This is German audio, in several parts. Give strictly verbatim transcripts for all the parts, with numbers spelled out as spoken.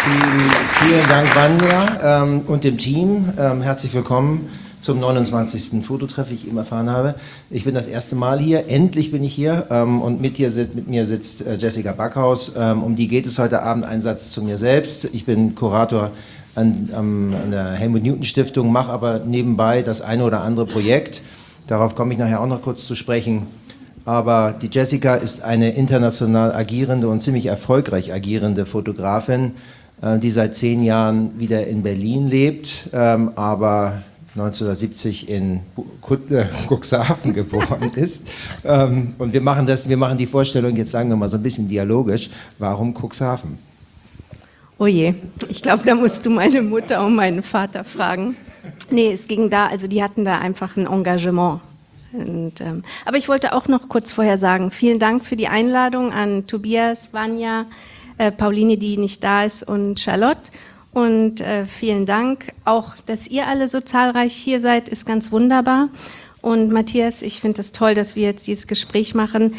Vielen, vielen Dank, Vanja, ähm, und dem Team. Ähm, herzlich willkommen zum neunundzwanzigsten Fototreff, wie ich eben erfahren habe. Ich bin das erste Mal hier, endlich bin ich hier, ähm, und mit, hier, mit mir sitzt äh, Jessica Backhaus. Ähm, um die geht es heute Abend. Ein Satz zu mir selbst. Ich bin Kurator an, um, an der Helmut-Newton-Stiftung, mache aber nebenbei das eine oder andere Projekt. Darauf komme ich nachher auch noch kurz zu sprechen. Aber die Jessica ist eine international agierende und ziemlich erfolgreich agierende Fotografin, äh, die seit zehn Jahren wieder in Berlin lebt, ähm, aber neunzehnhundertsiebzig in Cuxhaven geboren ist. Ähm, und wir machen, das, wir machen die Vorstellung, jetzt sagen wir mal so ein bisschen dialogisch, warum Cuxhaven? Oh je, ich glaube, da musst du meine Mutter und meinen Vater fragen. Nee, es ging da, also die hatten da einfach ein Engagement. Und, ähm, aber ich wollte auch noch kurz vorher sagen, vielen Dank für die Einladung an Tobias, Vanja, äh, Pauline, die nicht da ist, und Charlotte. Und äh, vielen Dank auch, dass ihr alle so zahlreich hier seid, ist ganz wunderbar. Und Matthias, ich finde es toll, dass wir jetzt dieses Gespräch machen,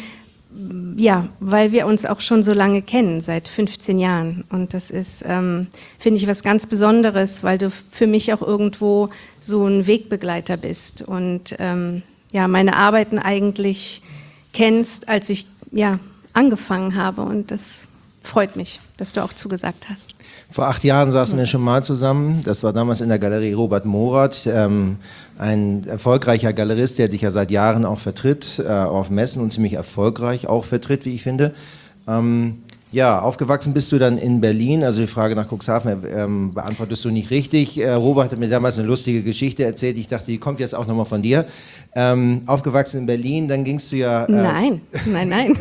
ja, weil wir uns auch schon so lange kennen, seit fünfzehn Jahren. Und das ist, ähm, finde ich, was ganz Besonderes, weil du für mich auch irgendwo so ein Wegbegleiter bist und ähm, ja, meine Arbeiten eigentlich kennst, als ich ja, angefangen habe. Und das freut mich, dass du auch zugesagt hast. Vor acht Jahren saßen wir schon mal zusammen. Das war damals in der Galerie Robert Morath, ähm, ein erfolgreicher Galerist, der dich ja seit Jahren auch vertritt, äh, auf Messen und ziemlich erfolgreich auch vertritt, wie ich finde. Ähm, ja, aufgewachsen bist du dann in Berlin, also die Frage nach Cuxhaven ähm, beantwortest du nicht richtig. Äh, Robert hat mir damals eine lustige Geschichte erzählt, ich dachte, die kommt jetzt auch nochmal von dir. Ähm, aufgewachsen in Berlin, dann gingst du ja... Äh nein, nein, nein.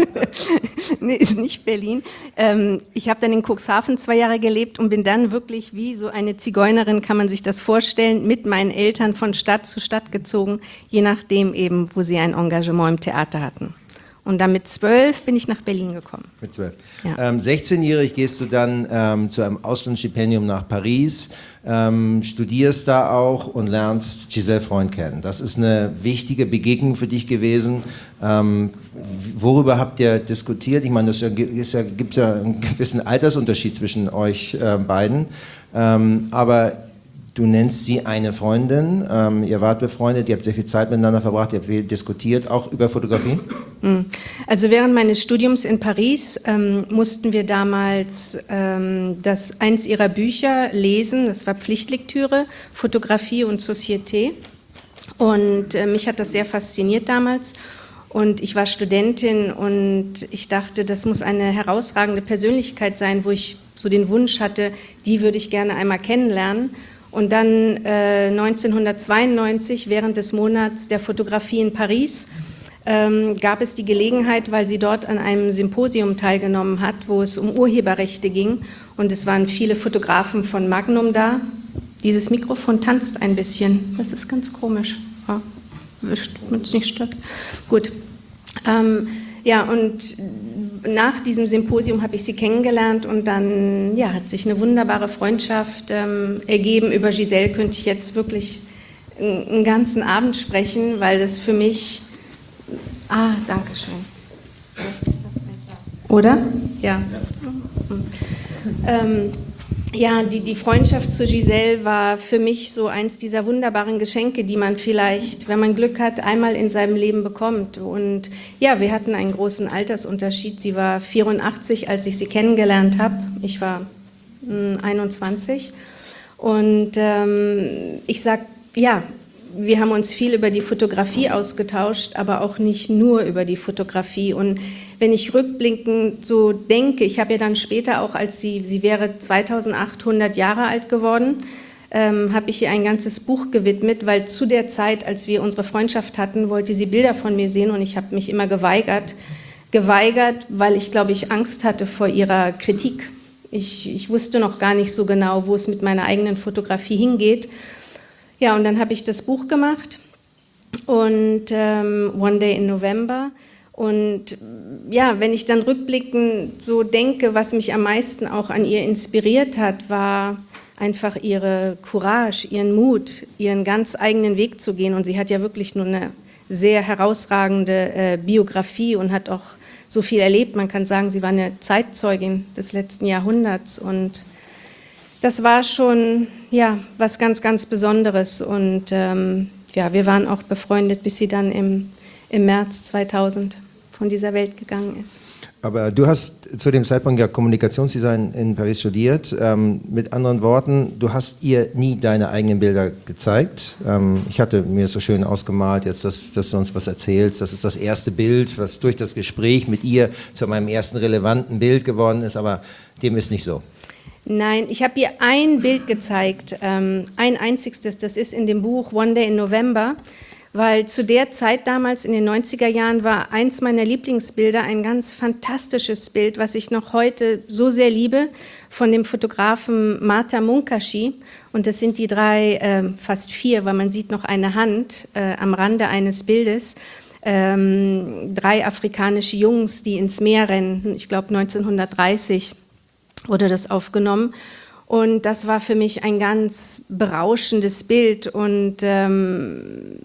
Nee, ist nicht Berlin. Ähm, ich habe dann in Cuxhaven zwei Jahre gelebt und bin dann wirklich wie so eine Zigeunerin, kann man sich das vorstellen, mit meinen Eltern von Stadt zu Stadt gezogen, je nachdem eben, wo sie ein Engagement im Theater hatten. Und dann mit zwölf bin ich nach Berlin gekommen. Mit zwölf. Ja. Ähm, sechzehnjährig gehst du dann ähm, zu einem Auslandsstipendium nach Paris, ähm, studierst da auch und lernst Giselle Freund kennen. Das ist eine wichtige Begegnung für dich gewesen. Ähm, worüber habt ihr diskutiert? Ich meine, es ja, ja, gibt ja einen gewissen Altersunterschied zwischen euch äh, beiden, ähm, aber du nennst sie eine Freundin, ähm, ihr wart befreundet, ihr habt sehr viel Zeit miteinander verbracht, ihr habt viel diskutiert, auch über Fotografie? Also während meines Studiums in Paris ähm, mussten wir damals ähm, das, eins ihrer Bücher lesen, das war Pflichtlektüre, Fotografie und Société. Und äh, mich hat das sehr fasziniert damals. Und ich war Studentin und ich dachte, das muss eine herausragende Persönlichkeit sein, wo ich so den Wunsch hatte, die würde ich gerne einmal kennenlernen. Und dann äh, neunzehnhundertzweiundneunzig, während des Monats der Fotografie in Paris, ähm, gab es die Gelegenheit, weil sie dort an einem Symposium teilgenommen hat, wo es um Urheberrechte ging. Und es waren viele Fotografen von Magnum da. Dieses Mikrofon tanzt ein bisschen. Das ist ganz komisch. Ja, wenn es nicht stört. Gut. Ähm, ja, und nach diesem Symposium habe ich sie kennengelernt und dann ja, hat sich eine wunderbare Freundschaft ähm, ergeben. Über Giselle könnte ich jetzt wirklich einen ganzen Abend sprechen, weil das für mich... Ah, danke schön. Vielleicht ist das besser. Oder? Ja. Ähm, ja, die, die Freundschaft zu Giselle war für mich so eins dieser wunderbaren Geschenke, die man vielleicht, wenn man Glück hat, einmal in seinem Leben bekommt. Und ja, wir hatten einen großen Altersunterschied. Sie war vierundachtzig, als ich sie kennengelernt habe. Ich war mh, einundzwanzig. Und ähm, ich sag, ja, wir haben uns viel über die Fotografie ausgetauscht, aber auch nicht nur über die Fotografie. Und wenn ich rückblickend so denke, ich habe ja dann später auch, als sie, sie wäre zweitausendachthundert Jahre alt geworden, ähm, habe ich ihr ein ganzes Buch gewidmet, weil zu der Zeit, als wir unsere Freundschaft hatten, wollte sie Bilder von mir sehen und ich habe mich immer geweigert, geweigert, weil ich, glaube ich, Angst hatte vor ihrer Kritik. Ich, ich wusste noch gar nicht so genau, wo es mit meiner eigenen Fotografie hingeht. Ja, und dann habe ich das Buch gemacht und ähm, One Day in November. Und ja, wenn ich dann rückblickend so denke, was mich am meisten auch an ihr inspiriert hat, war einfach ihre Courage, ihren Mut, ihren ganz eigenen Weg zu gehen. Und sie hat ja wirklich nur eine sehr herausragende äh, Biografie und hat auch so viel erlebt. Man kann sagen, sie war eine Zeitzeugin des letzten Jahrhunderts und das war schon ja, was ganz, ganz Besonderes. Und ähm, ja, wir waren auch befreundet, bis sie dann im, im März zweitausend von dieser Welt gegangen ist. Aber du hast zu dem Zeitpunkt ja Kommunikationsdesign in Paris studiert. Ähm, mit anderen Worten, du hast ihr nie deine eigenen Bilder gezeigt. Ähm, ich hatte mir so schön ausgemalt, jetzt, dass, dass du uns was erzählst. Das ist das erste Bild, was durch das Gespräch mit ihr zu meinem ersten relevanten Bild geworden ist, aber dem ist nicht so. Nein, ich habe ihr ein Bild gezeigt, ähm, ein einziges, das ist in dem Buch One Day in November. Weil zu der Zeit damals in den neunziger Jahren war eins meiner Lieblingsbilder ein ganz fantastisches Bild, was ich noch heute so sehr liebe, von dem Fotografen Marta Munkaci. Und das sind die drei, äh, fast vier, weil man sieht noch eine Hand äh, am Rande eines Bildes. Ähm, drei afrikanische Jungs, die ins Meer rennen. Ich glaube neunzehnhundertdreißig wurde das aufgenommen. Und das war für mich ein ganz berauschendes Bild. Und ähm,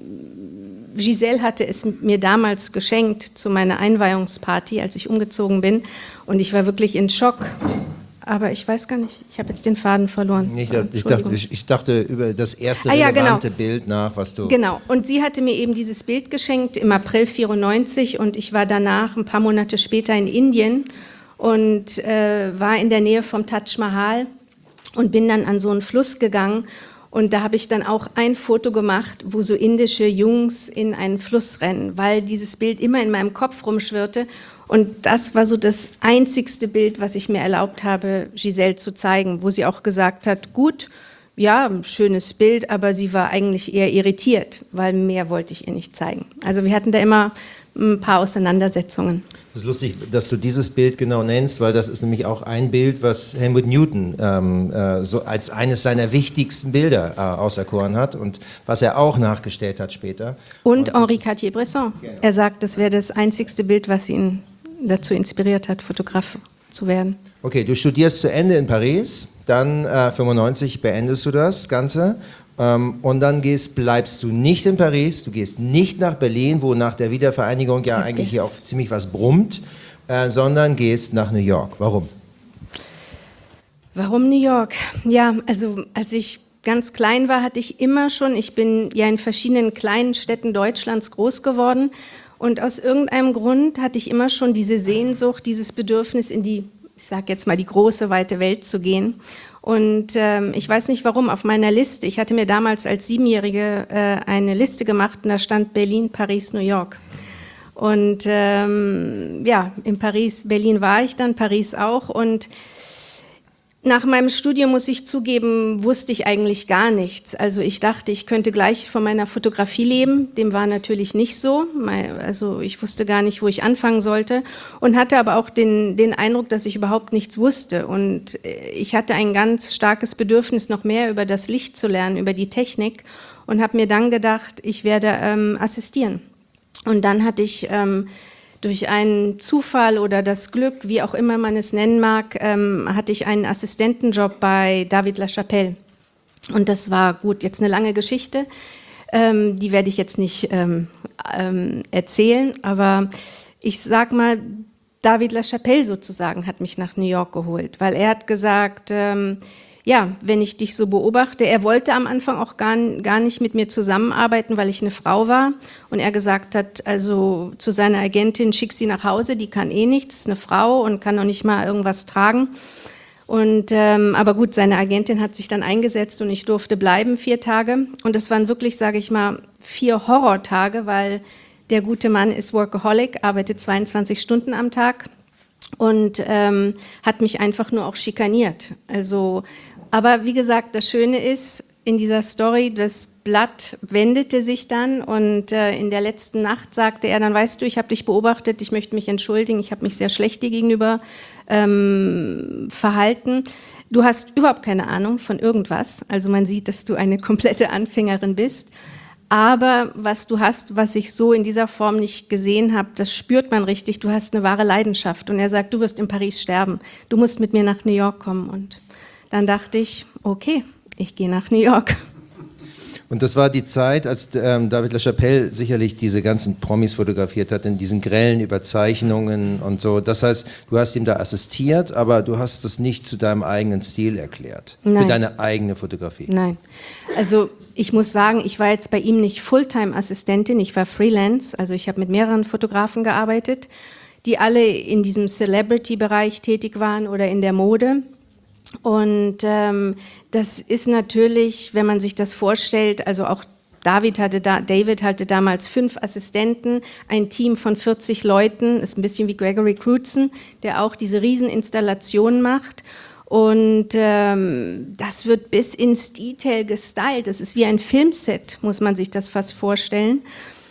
Giselle hatte es mir damals geschenkt zu meiner Einweihungsparty, als ich umgezogen bin. Und ich war wirklich in Schock. Aber ich weiß gar nicht, ich habe jetzt den Faden verloren. Ich, ich, dachte, ich, ich dachte über das erste ah, ja, relevante genau. Bild nach, was du... Genau, und sie hatte mir eben dieses Bild geschenkt im April vierundneunzig und ich war danach ein paar Monate später in Indien und äh, war in der Nähe vom Taj Mahal. Und bin dann an so einen Fluss gegangen und da habe ich dann auch ein Foto gemacht, wo so indische Jungs in einen Fluss rennen, weil dieses Bild immer in meinem Kopf rumschwirrte. Und das war so das einzigste Bild, was ich mir erlaubt habe, Giselle zu zeigen, wo sie auch gesagt hat, gut, ja, ein schönes Bild, aber sie war eigentlich eher irritiert, weil mehr wollte ich ihr nicht zeigen. Also wir hatten da immer ein paar Auseinandersetzungen. Es ist lustig, dass du dieses Bild genau nennst, weil das ist nämlich auch ein Bild, was Helmut Newton ähm, äh, so als eines seiner wichtigsten Bilder äh, auserkoren hat und was er auch nachgestellt hat später. Und, und Henri Cartier-Bresson. Genau. Er sagt, das wäre das einzigste Bild, was ihn dazu inspiriert hat, Fotograf zu werden. Okay, du studierst zu Ende in Paris, dann äh, fünfundneunzig beendest du das Ganze. Und dann gehst, bleibst du nicht in Paris, du gehst nicht nach Berlin, wo nach der Wiedervereinigung ja eigentlich hier auch ziemlich was brummt, äh, sondern gehst nach New York. Warum? Warum New York? Ja, also als ich ganz klein war, hatte ich immer schon, ich bin ja in verschiedenen kleinen Städten Deutschlands groß geworden und aus irgendeinem Grund hatte ich immer schon diese Sehnsucht, dieses Bedürfnis in die, ich sage jetzt mal, die große, weite Welt zu gehen. Und ähm, ich weiß nicht warum, auf meiner Liste, ich hatte mir damals als Siebenjährige äh, eine Liste gemacht und da stand Berlin, Paris, New York. Und ähm, ja, in Paris, Berlin war ich dann, Paris auch und nach meinem Studium, muss ich zugeben, wusste ich eigentlich gar nichts. Also ich dachte, ich könnte gleich von meiner Fotografie leben. Dem war natürlich nicht so. Also ich wusste gar nicht, wo ich anfangen sollte und hatte aber auch den, den Eindruck, dass ich überhaupt nichts wusste. Und ich hatte ein ganz starkes Bedürfnis, noch mehr über das Licht zu lernen, über die Technik und habe mir dann gedacht, ich werde ähm, assistieren. Und dann hatte ich ähm, durch einen Zufall oder das Glück, wie auch immer man es nennen mag, ähm, hatte ich einen Assistentenjob bei David LaChapelle. Und das war gut, jetzt eine lange Geschichte, ähm, die werde ich jetzt nicht ähm, ähm, erzählen, aber ich sag mal, David LaChapelle sozusagen hat mich nach New York geholt, weil er hat gesagt, ähm, ja, wenn ich dich so beobachte, er wollte am Anfang auch gar, gar nicht mit mir zusammenarbeiten, weil ich eine Frau war und er gesagt hat, also zu seiner Agentin, schick sie nach Hause, die kann eh nichts, ist eine Frau und kann noch nicht mal irgendwas tragen. Und, ähm, aber gut, seine Agentin hat sich dann eingesetzt und ich durfte bleiben vier Tage und das waren wirklich, sage ich mal, vier Horrortage, weil der gute Mann ist Workaholic, arbeitet zweiundzwanzig Stunden am Tag und ähm, hat mich einfach nur auch schikaniert. Also, aber wie gesagt, das Schöne ist in dieser Story, das Blatt wendete sich dann und äh, in der letzten Nacht sagte er, dann weißt du, ich habe dich beobachtet, ich möchte mich entschuldigen, ich habe mich sehr schlecht dir gegenüber ähm, verhalten. Du hast überhaupt keine Ahnung von irgendwas, also man sieht, dass du eine komplette Anfängerin bist. Aber was du hast, was ich so in dieser Form nicht gesehen habe, das spürt man richtig, du hast eine wahre Leidenschaft. Und er sagt, du wirst in Paris sterben, du musst mit mir nach New York kommen. Und dann dachte ich, okay, ich gehe nach New York. Und das war die Zeit, als ähm, David LaChapelle sicherlich diese ganzen Promis fotografiert hat, in diesen grellen Überzeichnungen und so. Das heißt, du hast ihm da assistiert, aber du hast das nicht zu deinem eigenen Stil erklärt. Nein. Für deine eigene Fotografie. Nein. Also ich muss sagen, ich war jetzt bei ihm nicht Fulltime-Assistentin, ich war Freelance. Also ich habe mit mehreren Fotografen gearbeitet, die alle in diesem Celebrity-Bereich tätig waren oder in der Mode. Und ähm, das ist natürlich, wenn man sich das vorstellt, also auch David hatte, da, David hatte damals fünf Assistenten, ein Team von vierzig Leuten, ist ein bisschen wie Gregory Crutzen, der auch diese Rieseninstallationen macht. Und ähm, das wird bis ins Detail gestylt, das ist wie ein Filmset, muss man sich das fast vorstellen.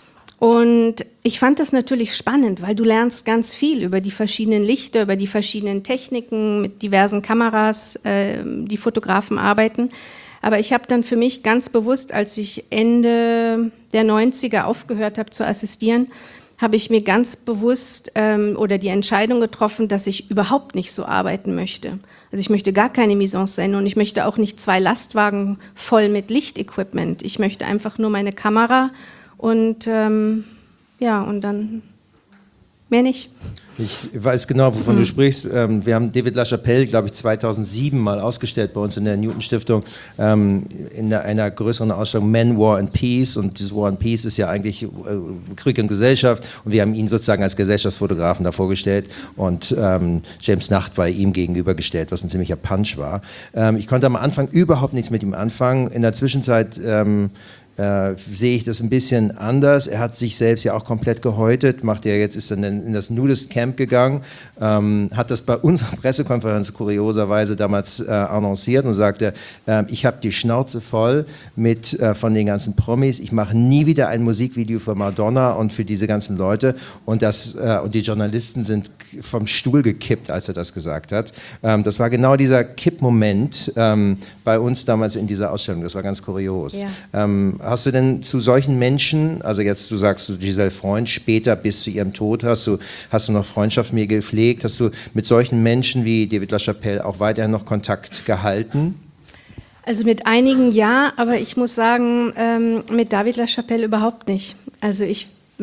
Und ich fand das natürlich spannend, weil du lernst ganz viel über die verschiedenen Lichter, über die verschiedenen Techniken, mit diversen Kameras, äh, die Fotografen arbeiten. Aber ich habe dann für mich ganz bewusst, als ich Ende der neunziger aufgehört habe zu assistieren, habe ich mir ganz bewusst ähm, oder die Entscheidung getroffen, dass ich überhaupt nicht so arbeiten möchte. Also ich möchte gar keine Mise-en-Scène und ich möchte auch nicht zwei Lastwagen voll mit Lichtequipment. Ich möchte einfach nur meine Kamera und ähm, ja, und dann mehr nicht. Ich weiß genau, wovon Mhm. du sprichst. Ähm, wir haben David LaChapelle, glaube ich, zweitausendsieben mal ausgestellt bei uns in der Newton-Stiftung ähm, in der, einer größeren Ausstellung Men, War and Peace. Und dieses War and Peace ist ja eigentlich äh, Krieg und Gesellschaft. Und wir haben ihn sozusagen als Gesellschaftsfotografen da vorgestellt und ähm, James Nacht bei ihm gegenübergestellt, was ein ziemlicher Punch war. Ähm, ich konnte am Anfang überhaupt nichts mit ihm anfangen. In der Zwischenzeit ähm, Äh, sehe ich das ein bisschen anders. Er hat sich selbst ja auch komplett gehäutet, macht ja jetzt, ist dann in das Nudist Camp gegangen, ähm, hat das bei unserer Pressekonferenz kurioserweise damals äh, annonciert und sagte, äh, ich habe die Schnauze voll mit äh, von den ganzen Promis, ich mache nie wieder ein Musikvideo für Madonna und für diese ganzen Leute und, das, äh, und die Journalisten sind vom Stuhl gekippt, als er das gesagt hat. Ähm, das war genau dieser Kippmoment ähm, bei uns damals in dieser Ausstellung, das war ganz kurios. Ja. Ähm, Hast du denn zu solchen Menschen, also jetzt du sagst du Giselle Freund, später bis zu ihrem Tod, hast du, hast du noch Freundschaft mit ihr gepflegt, hast du mit solchen Menschen wie David LaChapelle auch weiterhin noch Kontakt gehalten? Also mit einigen ja, aber ich muss sagen, ähm, mit David LaChapelle überhaupt nicht. Also ich,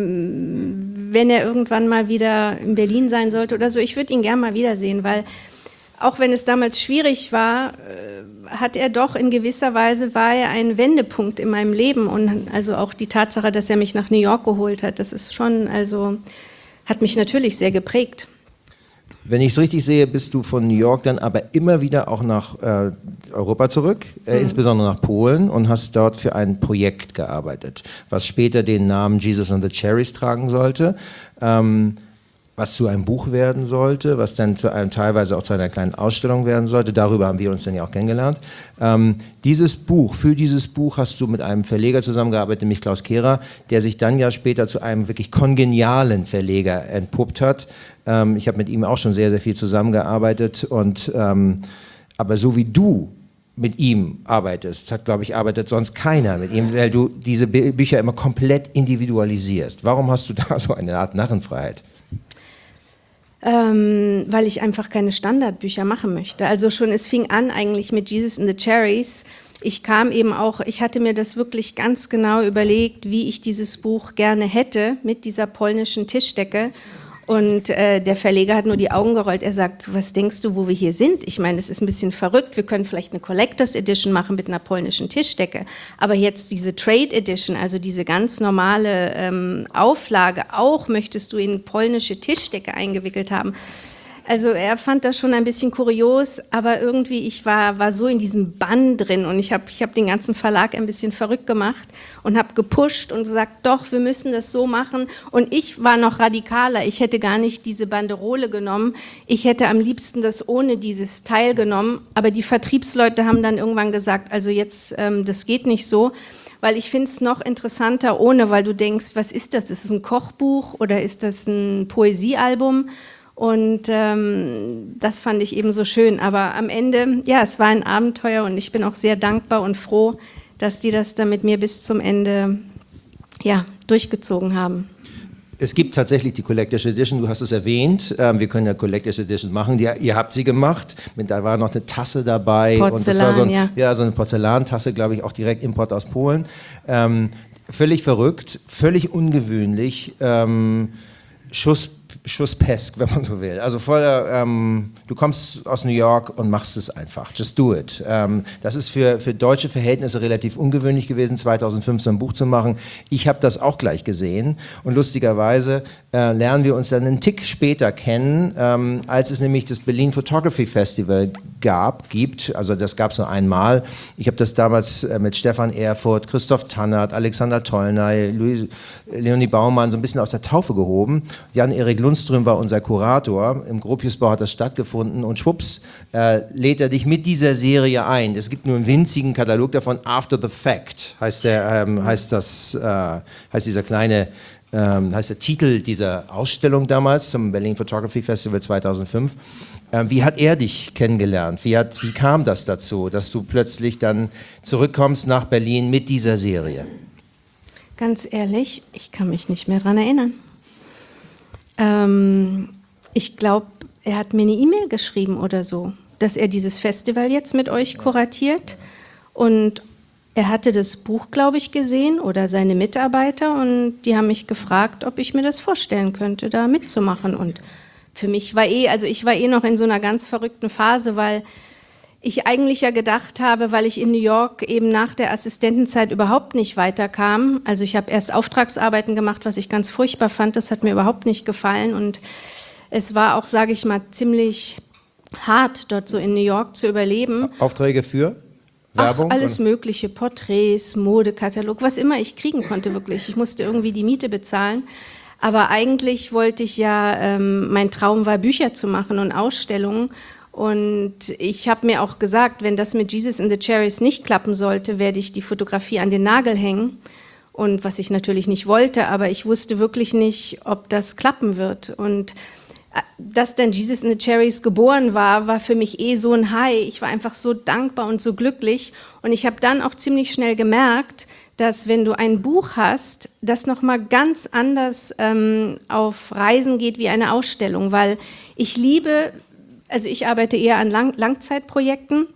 mh, wenn er irgendwann mal wieder in Berlin sein sollte oder so, ich würde ihn gerne mal wiedersehen, weil auch wenn es damals schwierig war, äh, hat er doch in gewisser Weise, war er ein Wendepunkt in meinem Leben und also auch die Tatsache, dass er mich nach New York geholt hat, das ist schon, also hat mich natürlich sehr geprägt. Wenn ich es richtig sehe, bist du von New York dann aber immer wieder auch nach äh, Europa zurück, äh, mhm. insbesondere nach Polen und hast dort für ein Projekt gearbeitet, was später den Namen Jesus and the Cherries tragen sollte. Ähm, was zu einem Buch werden sollte, was dann zu einem, teilweise auch zu einer kleinen Ausstellung werden sollte. Darüber haben wir uns dann ja auch kennengelernt. Ähm, dieses Buch, für dieses Buch hast du mit einem Verleger zusammengearbeitet, nämlich Klaus Kehrer, der sich dann ja später zu einem wirklich kongenialen Verleger entpuppt hat. Ähm, ich habe mit ihm auch schon sehr, sehr viel zusammengearbeitet. Und, ähm, aber so wie du mit ihm arbeitest, hat, glaube ich, arbeitet sonst keiner mit ihm, weil du diese Bü- Bücher immer komplett individualisierst. Warum hast du da so eine Art Narrenfreiheit? Ähm, weil ich einfach keine Standardbücher machen möchte. Also schon, es fing an eigentlich mit Jesus and the Cherries. Ich kam eben auch, ich hatte mir das wirklich ganz genau überlegt, wie ich dieses Buch gerne hätte mit dieser polnischen Tischdecke. Und äh, der Verleger hat nur die Augen gerollt. Er sagt, was denkst du, wo wir hier sind? Ich meine, das ist ein bisschen verrückt. Wir können vielleicht eine Collectors Edition machen mit einer polnischen Tischdecke. Aber jetzt diese Trade Edition, also diese ganz normale ähm, Auflage, auch möchtest du in polnische Tischdecke eingewickelt haben. Also er fand das schon ein bisschen kurios, aber irgendwie, ich war, war so in diesem Bann drin und ich habe ich hab den ganzen Verlag ein bisschen verrückt gemacht und habe gepusht und gesagt, doch, wir müssen das so machen. Und ich war noch radikaler, ich hätte gar nicht diese Banderole genommen, ich hätte am liebsten das ohne dieses Teil genommen, aber die Vertriebsleute haben dann irgendwann gesagt, also jetzt, ähm, das geht nicht so. Weil ich finde es noch interessanter ohne, weil du denkst, was ist das? Ist das ein Kochbuch oder ist das ein Poesiealbum? Und ähm, das fand ich eben so schön. Aber am Ende, ja, es war ein Abenteuer und ich bin auch sehr dankbar und froh, dass die das dann mit mir bis zum Ende ja, durchgezogen haben. Es gibt tatsächlich die Collector's Edition, du hast es erwähnt. Ähm, wir können ja Collector's Edition machen. Die, ihr habt sie gemacht. Mit, da war noch eine Tasse dabei. Porzellan, und das war so ein, ja. ja, so eine Porzellantasse, glaube ich, auch direkt Import aus Polen. Ähm, völlig verrückt, völlig ungewöhnlich. Ähm, Schuss Schusspesk, wenn man so will. Also voller, ähm, du kommst aus New York und machst es einfach. Just do it. Ähm, das ist für, für deutsche Verhältnisse relativ ungewöhnlich gewesen, zweitausendfünf so ein Buch zu machen. Ich habe das auch gleich gesehen und lustigerweise äh, lernen wir uns dann einen Tick später kennen, ähm, als es nämlich das Berlin Photography Festival gab, gibt. Also das gab es nur einmal. Ich habe das damals äh, mit Stefan Erfurt, Christoph Tannert, Alexander Tollnay, Louis, Leonie Baumann so ein bisschen aus der Taufe gehoben. Jan-Erik Lundström war unser Kurator. Im Gropiusbau hat das stattgefunden und schwupps äh, lädt er dich mit dieser Serie ein. Es gibt nur einen winzigen Katalog davon. After the Fact heißt, der, ähm, heißt, das, äh, heißt dieser kleine ähm, heißt der Titel dieser Ausstellung damals zum Berlin Photography Festival zweitausendfünf. Ähm, wie hat er dich kennengelernt? Wie, hat, wie kam das dazu, dass du plötzlich dann zurückkommst nach Berlin mit dieser Serie? Ganz ehrlich, ich kann mich nicht mehr daran erinnern. Ähm, ich glaube, er hat mir eine E-Mail geschrieben oder so, dass er dieses Festival jetzt mit euch kuratiert. Und er hatte das Buch, glaube ich, gesehen oder seine Mitarbeiter und die haben mich gefragt, ob ich mir das vorstellen könnte, da mitzumachen. Und für mich war eh, also ich war eh noch in so einer ganz verrückten Phase, weil ich eigentlich ja gedacht habe, weil ich in New York eben nach der Assistentenzeit überhaupt nicht weiterkam. Also ich habe erst Auftragsarbeiten gemacht, was ich ganz furchtbar fand. Das hat mir überhaupt nicht gefallen. Und es war auch, sage ich mal, ziemlich hart, dort so in New York zu überleben. Aufträge für Werbung? Ach, alles Mögliche, Porträts, Modekatalog, was immer ich kriegen konnte wirklich. Ich musste irgendwie die Miete bezahlen. Aber eigentlich wollte ich ja, ähm, mein Traum war, Bücher zu machen und Ausstellungen. Und ich habe mir auch gesagt, wenn das mit Jesus and the Cherries nicht klappen sollte, werde ich die Fotografie an den Nagel hängen. Und was ich natürlich nicht wollte, aber ich wusste wirklich nicht, ob das klappen wird. Und dass dann Jesus and the Cherries geboren war, war für mich eh so ein High. Ich war einfach so dankbar und so glücklich. Und ich habe dann auch ziemlich schnell gemerkt, dass wenn du ein Buch hast, das nochmal ganz anders ähm, auf Reisen geht wie eine Ausstellung. Weil ich liebe... Also ich arbeite eher an Lang- Langzeitprojekten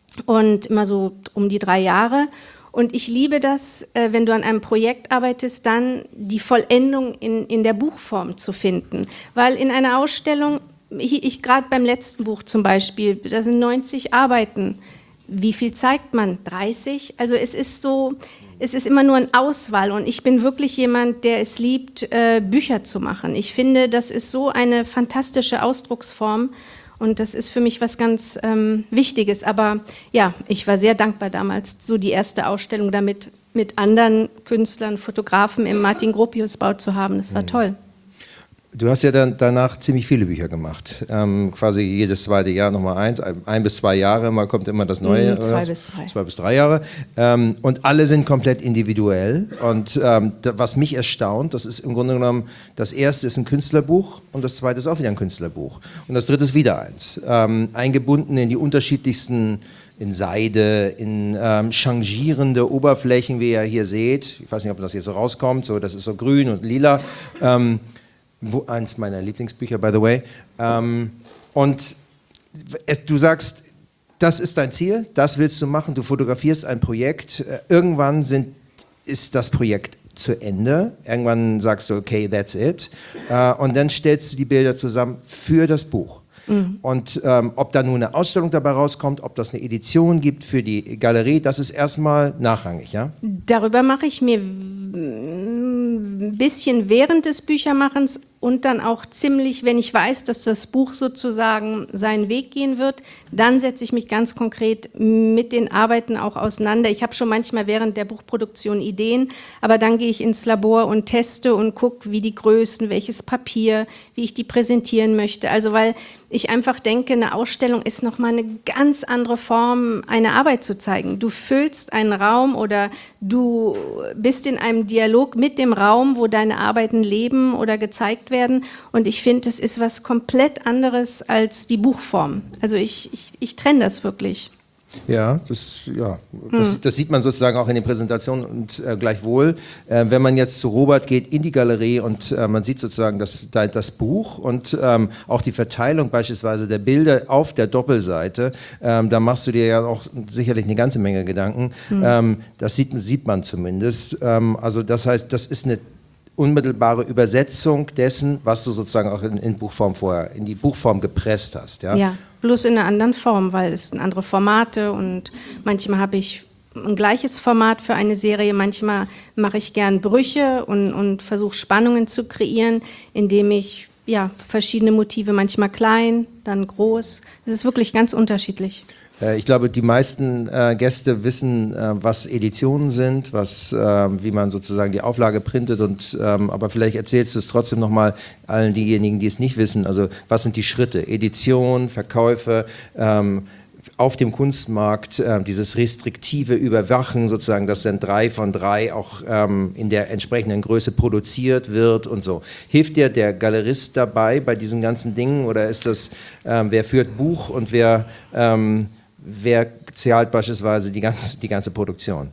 und immer so um die drei Jahre. Und ich liebe das, äh, wenn du an einem Projekt arbeitest, dann die Vollendung in, in der Buchform zu finden. Weil in einer Ausstellung, ich, ich gerade beim letzten Buch zum Beispiel, da sind neunzig Arbeiten. Wie viel zeigt man? dreißig? Also es ist so... Es ist immer nur eine Auswahl und ich bin wirklich jemand, der es liebt, äh, Bücher zu machen. Ich finde, das ist so eine fantastische Ausdrucksform und das ist für mich was ganz ähm, Wichtiges. Aber ja, ich war sehr dankbar damals, so die erste Ausstellung damit mit anderen Künstlern, Fotografen im Martin-Gropius-Bau zu haben. Das war mhm. toll. Du hast ja dann danach ziemlich viele Bücher gemacht, ähm, quasi jedes zweite Jahr nochmal eins, ein, ein bis zwei Jahre, mal kommt immer das Neue. Mhm, zwei oder? bis drei. Zwei bis drei Jahre ähm, und alle sind komplett individuell und ähm, da, was mich erstaunt, das ist im Grunde genommen, das erste ist ein Künstlerbuch und das zweite ist auch wieder ein Künstlerbuch und das dritte ist wieder eins, ähm, eingebunden in die unterschiedlichsten in Seide, in ähm, changierende Oberflächen, wie ihr hier seht, ich weiß nicht, ob das hier so rauskommt, so, das ist so grün und lila, ähm, Wo, eins meiner Lieblingsbücher, by the way. Ähm, und du sagst, das ist dein Ziel, das willst du machen, du fotografierst ein Projekt. Äh, irgendwann sind, ist das Projekt zu Ende. Irgendwann sagst du, okay, that's it. Äh, und dann stellst du die Bilder zusammen für das Buch. Mhm. Und ähm, ob da nun eine Ausstellung dabei rauskommt, ob das eine Edition gibt für die Galerie, das ist erstmal nachrangig, ja? Darüber mache ich mir ein bisschen während des Büchermachens und dann auch ziemlich, wenn ich weiß, dass das Buch sozusagen seinen Weg gehen wird, dann setze ich mich ganz konkret mit den Arbeiten auch auseinander. Ich habe schon manchmal während der Buchproduktion Ideen, aber dann gehe ich ins Labor und teste und gucke, wie die Größen, welches Papier, wie ich die präsentieren möchte. Also weil ich einfach denke, eine Ausstellung ist nochmal eine ganz andere Form, eine Arbeit zu zeigen. Du füllst einen Raum oder du bist in einem Dialog mit dem Raum, wo deine Arbeiten leben oder gezeigt werden. Und ich finde, das ist was komplett anderes als die Buchform. Also ich, ich, ich trenne das wirklich. Ja, das, ja das, das sieht man sozusagen auch in den Präsentationen und äh, gleichwohl, äh, wenn man jetzt zu Robert geht in die Galerie und äh, man sieht sozusagen das, das Buch und ähm, auch die Verteilung beispielsweise der Bilder auf der Doppelseite, ähm, da machst du dir ja auch sicherlich eine ganze Menge Gedanken. Mhm. Ähm, das sieht, sieht man zumindest. Ähm, also das heißt, das ist eine unmittelbare Übersetzung dessen, was du sozusagen auch in, in Buchform vorher, in die Buchform gepresst hast. Ja, ja, bloß in einer anderen Form, weil es sind andere Formate und manchmal habe ich ein gleiches Format für eine Serie, manchmal mache ich gern Brüche und, und versuche Spannungen zu kreieren, indem ich ja, verschiedene Motive, manchmal klein, dann groß. Es ist wirklich ganz unterschiedlich. Ich glaube, die meisten äh, Gäste wissen, äh, was Editionen sind, was, äh, wie man sozusagen die Auflage printet. Und, ähm, aber vielleicht erzählst du es trotzdem nochmal allen diejenigen, die es nicht wissen. Also was sind die Schritte? Edition, Verkäufe, ähm, auf dem Kunstmarkt, äh, dieses restriktive Überwachen, sozusagen, dass dann drei von drei auch ähm, in der entsprechenden Größe produziert wird und so. Hilft dir der Galerist dabei bei diesen ganzen Dingen oder ist das, ähm, wer führt Buch und wer... Ähm, Wer zahlt beispielsweise die ganze, die ganze Produktion?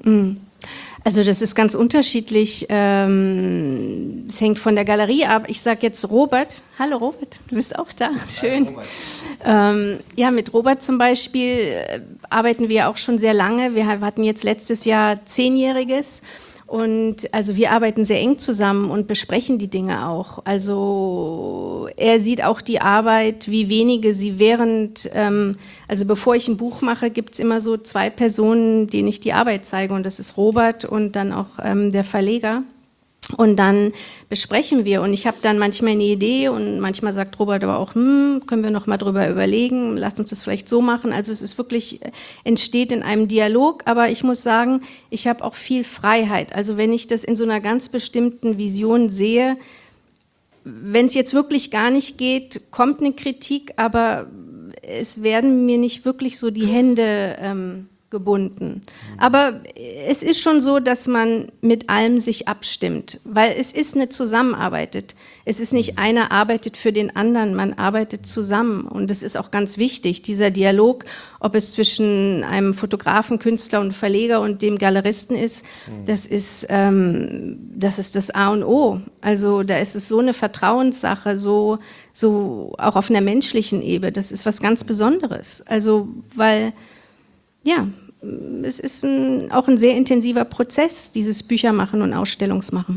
Also das ist ganz unterschiedlich. Ähm, es hängt von der Galerie ab. Ich sage jetzt Robert. Hallo Robert, du bist auch da. Schön. Ähm, ja, mit Robert zum Beispiel äh, arbeiten wir auch schon sehr lange. Wir hatten jetzt letztes Jahr Zehnjähriges. Und also wir arbeiten sehr eng zusammen und besprechen die Dinge auch. Also er sieht auch die Arbeit, wie wenige sie während, ähm, also bevor ich ein Buch mache, gibt es immer so zwei Personen, denen ich die Arbeit zeige. Und das ist Robert und dann auch ähm, der Verleger. Und dann besprechen wir und ich habe dann manchmal eine Idee und manchmal sagt Robert aber auch, hm, können wir noch mal drüber überlegen, lasst uns das vielleicht so machen. Also es ist wirklich, entsteht in einem Dialog, aber ich muss sagen, ich habe auch viel Freiheit. Also wenn ich das in so einer ganz bestimmten Vision sehe, wenn es jetzt wirklich gar nicht geht, kommt eine Kritik, aber es werden mir nicht wirklich so die Hände ähm, gebunden. Aber es ist schon so, dass man mit allem sich abstimmt, weil es ist eine Zusammenarbeit. Es ist nicht einer arbeitet für den anderen, man arbeitet zusammen und das ist auch ganz wichtig, dieser Dialog, ob es zwischen einem Fotografen, Künstler und Verleger und dem Galeristen ist, das ist, ähm, das ist das A und O. Also da ist es so eine Vertrauenssache, so, so auch auf einer menschlichen Ebene, das ist was ganz Besonderes. Also, weil, ja, es ist ein, auch ein sehr intensiver Prozess, dieses Büchermachen und Ausstellungsmachen.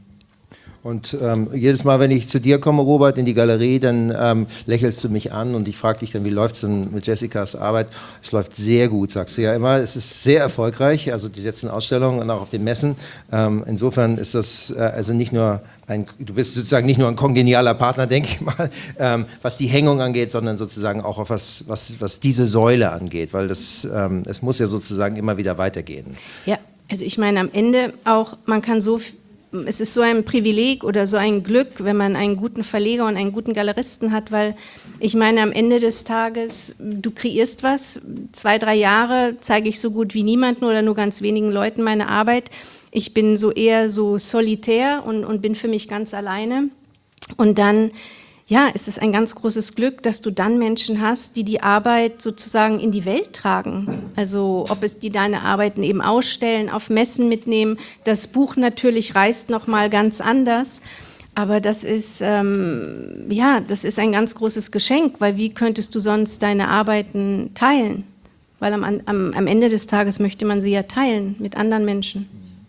Und ähm, jedes Mal, wenn ich zu dir komme, Robert, in die Galerie, dann ähm, lächelst du mich an und ich frage dich dann, wie läuft es denn mit Jessicas Arbeit? Es läuft sehr gut, sagst du ja immer. Es ist sehr erfolgreich, also die letzten Ausstellungen und auch auf den Messen. Ähm, insofern ist das äh, also nicht nur ein, du bist sozusagen nicht nur ein kongenialer Partner, denke ich mal, ähm, was die Hängung angeht, sondern sozusagen auch auf was, was, was diese Säule angeht, weil das, ähm, es muss ja sozusagen immer wieder weitergehen. Ja, also ich meine am Ende auch, man kann so es ist so ein Privileg oder so ein Glück, wenn man einen guten Verleger und einen guten Galeristen hat, weil ich meine, am Ende des Tages, du kreierst was, zwei, drei Jahre zeige ich so gut wie niemanden oder nur ganz wenigen Leuten meine Arbeit. Ich bin so eher so solitär und, und bin für mich ganz alleine. Und dann, ja, es ist ein ganz großes Glück, dass du dann Menschen hast, die die Arbeit sozusagen in die Welt tragen. Also ob es die deine Arbeiten eben ausstellen, auf Messen mitnehmen. Das Buch natürlich reist noch mal ganz anders. Aber das ist, ähm, ja, das ist ein ganz großes Geschenk, weil wie könntest du sonst deine Arbeiten teilen? Weil am, am, am Ende des Tages möchte man sie ja teilen mit anderen Menschen.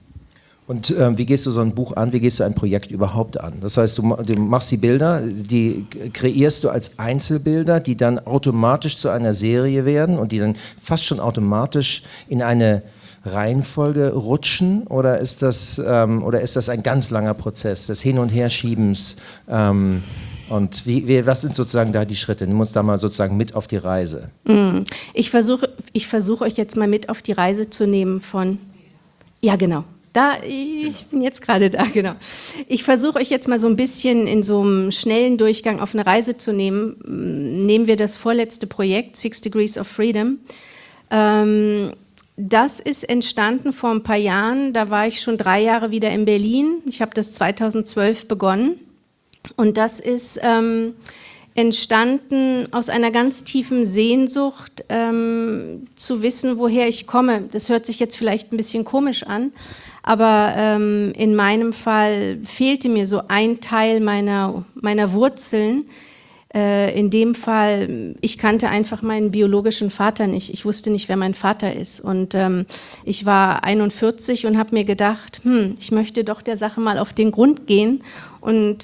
Und ähm, wie gehst du so ein Buch an, wie gehst du ein Projekt überhaupt an? Das heißt, du, du machst die Bilder, die kreierst du als Einzelbilder, die dann automatisch zu einer Serie werden und die dann fast schon automatisch in eine Reihenfolge rutschen? Oder ist das, ähm, oder ist das ein ganz langer Prozess des Hin- und Herschiebens? Ähm, und wie, wie, was sind sozusagen da die Schritte? Nimm uns da mal sozusagen mit auf die Reise. Ich versuche ich versuch euch jetzt mal mit auf die Reise zu nehmen von, ja genau. Da, ich bin jetzt gerade da, genau. Ich versuche euch jetzt mal so ein bisschen in so einem schnellen Durchgang auf eine Reise zu nehmen. Nehmen wir das vorletzte Projekt, Six Degrees of Freedom. Ähm, das ist entstanden vor ein paar Jahren. Da war ich schon drei Jahre wieder in Berlin. Ich habe das zweitausendzwölf begonnen. Und das ist, ähm, entstanden aus einer ganz tiefen Sehnsucht, ähm, zu wissen, woher ich komme. Das hört sich jetzt vielleicht ein bisschen komisch an, aber ähm, in meinem Fall fehlte mir so ein Teil meiner, meiner Wurzeln. Äh, in dem Fall, ich kannte einfach meinen biologischen Vater nicht. Ich wusste nicht, wer mein Vater ist. Und ähm, ich war einundvierzig und habe mir gedacht, hm, ich möchte doch der Sache mal auf den Grund gehen. Und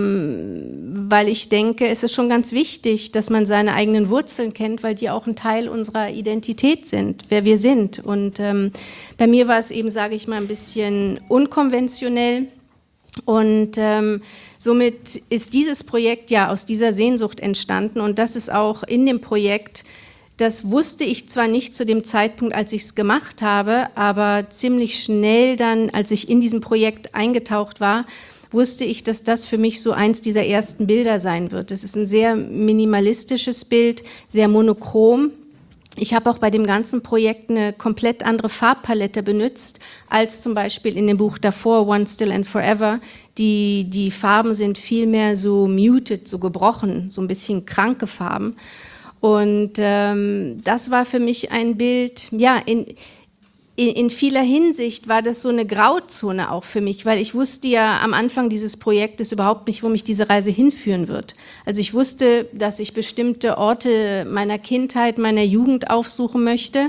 ähm, weil ich denke, es ist schon ganz wichtig, dass man seine eigenen Wurzeln kennt, weil die auch ein Teil unserer Identität sind, wer wir sind. Und ähm, bei mir war es eben, sage ich mal, ein bisschen unkonventionell. Und ähm, somit ist dieses Projekt ja aus dieser Sehnsucht entstanden. Und das ist auch in dem Projekt, das wusste ich zwar nicht zu dem Zeitpunkt, als ich es gemacht habe, aber ziemlich schnell dann, als ich in diesem Projekt eingetaucht war, wusste ich, dass das für mich so eins dieser ersten Bilder sein wird. Das ist ein sehr minimalistisches Bild, sehr monochrom. Ich habe auch bei dem ganzen Projekt eine komplett andere Farbpalette benutzt, als zum Beispiel in dem Buch davor, One Still and Forever. Die, die Farben sind viel mehr so muted, so gebrochen, so ein bisschen kranke Farben. Und ähm, das war für mich ein Bild, ja, in, in, in vieler Hinsicht war das so eine Grauzone auch für mich, weil ich wusste ja am Anfang dieses Projektes überhaupt nicht, wo mich diese Reise hinführen wird. Also ich wusste, dass ich bestimmte Orte meiner Kindheit, meiner Jugend aufsuchen möchte.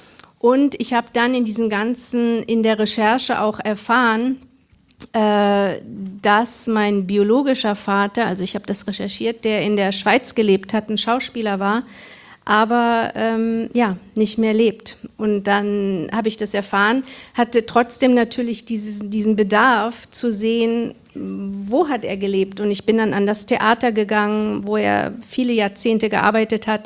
Und ich habe dann in diesen ganzen, in der Recherche auch erfahren, äh, dass mein biologischer Vater, also ich habe das recherchiert, der in der Schweiz gelebt hat, ein Schauspieler war, aber ähm, ja, nicht mehr lebt. Und dann habe ich das erfahren, hatte trotzdem natürlich dieses, diesen Bedarf zu sehen, wo hat er gelebt. Und ich bin dann an das Theater gegangen, wo er viele Jahrzehnte gearbeitet hat,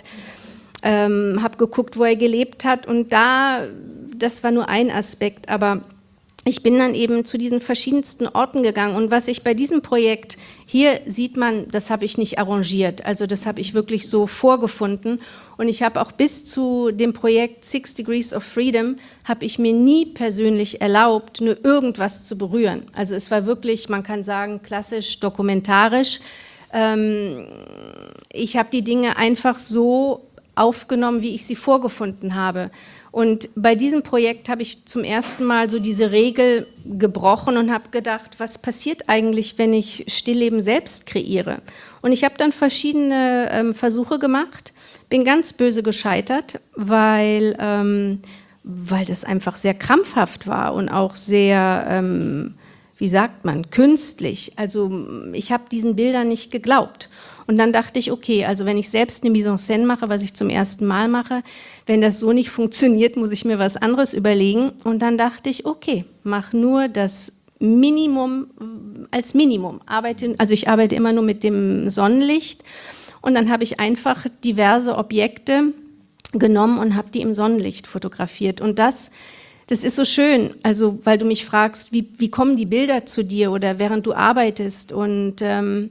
ähm, habe geguckt, wo er gelebt hat. Und da, das war nur ein Aspekt, aber ich bin dann eben zu diesen verschiedensten Orten gegangen. Und was ich bei diesem Projekt, hier sieht man, das habe ich nicht arrangiert, also das habe ich wirklich so vorgefunden. Und ich habe auch bis zu dem Projekt Six Degrees of Freedom, habe ich mir nie persönlich erlaubt, nur irgendwas zu berühren. Also es war wirklich, man kann sagen, klassisch dokumentarisch. Ähm, ich habe die Dinge einfach so aufgenommen, wie ich sie vorgefunden habe. Und bei diesem Projekt habe ich zum ersten Mal so diese Regel gebrochen und habe gedacht, was passiert eigentlich, wenn ich Stillleben selbst kreiere? Und ich habe dann verschiedene ähm, Versuche gemacht, bin ganz böse gescheitert, weil, ähm, weil das einfach sehr krampfhaft war und auch sehr, ähm, wie sagt man, künstlich. Also ich habe diesen Bildern nicht geglaubt. Und dann dachte ich, okay, also wenn ich selbst eine Mise en scène mache, was ich zum ersten Mal mache, wenn das so nicht funktioniert, muss ich mir was anderes überlegen. Und dann dachte ich, okay, mach nur das Minimum als Minimum. Arbeite, also ich arbeite immer nur mit dem Sonnenlicht. Und dann habe ich einfach diverse Objekte genommen und habe die im Sonnenlicht fotografiert. Und das, das ist so schön, also weil du mich fragst, wie, wie kommen die Bilder zu dir oder während du arbeitest. Und ähm,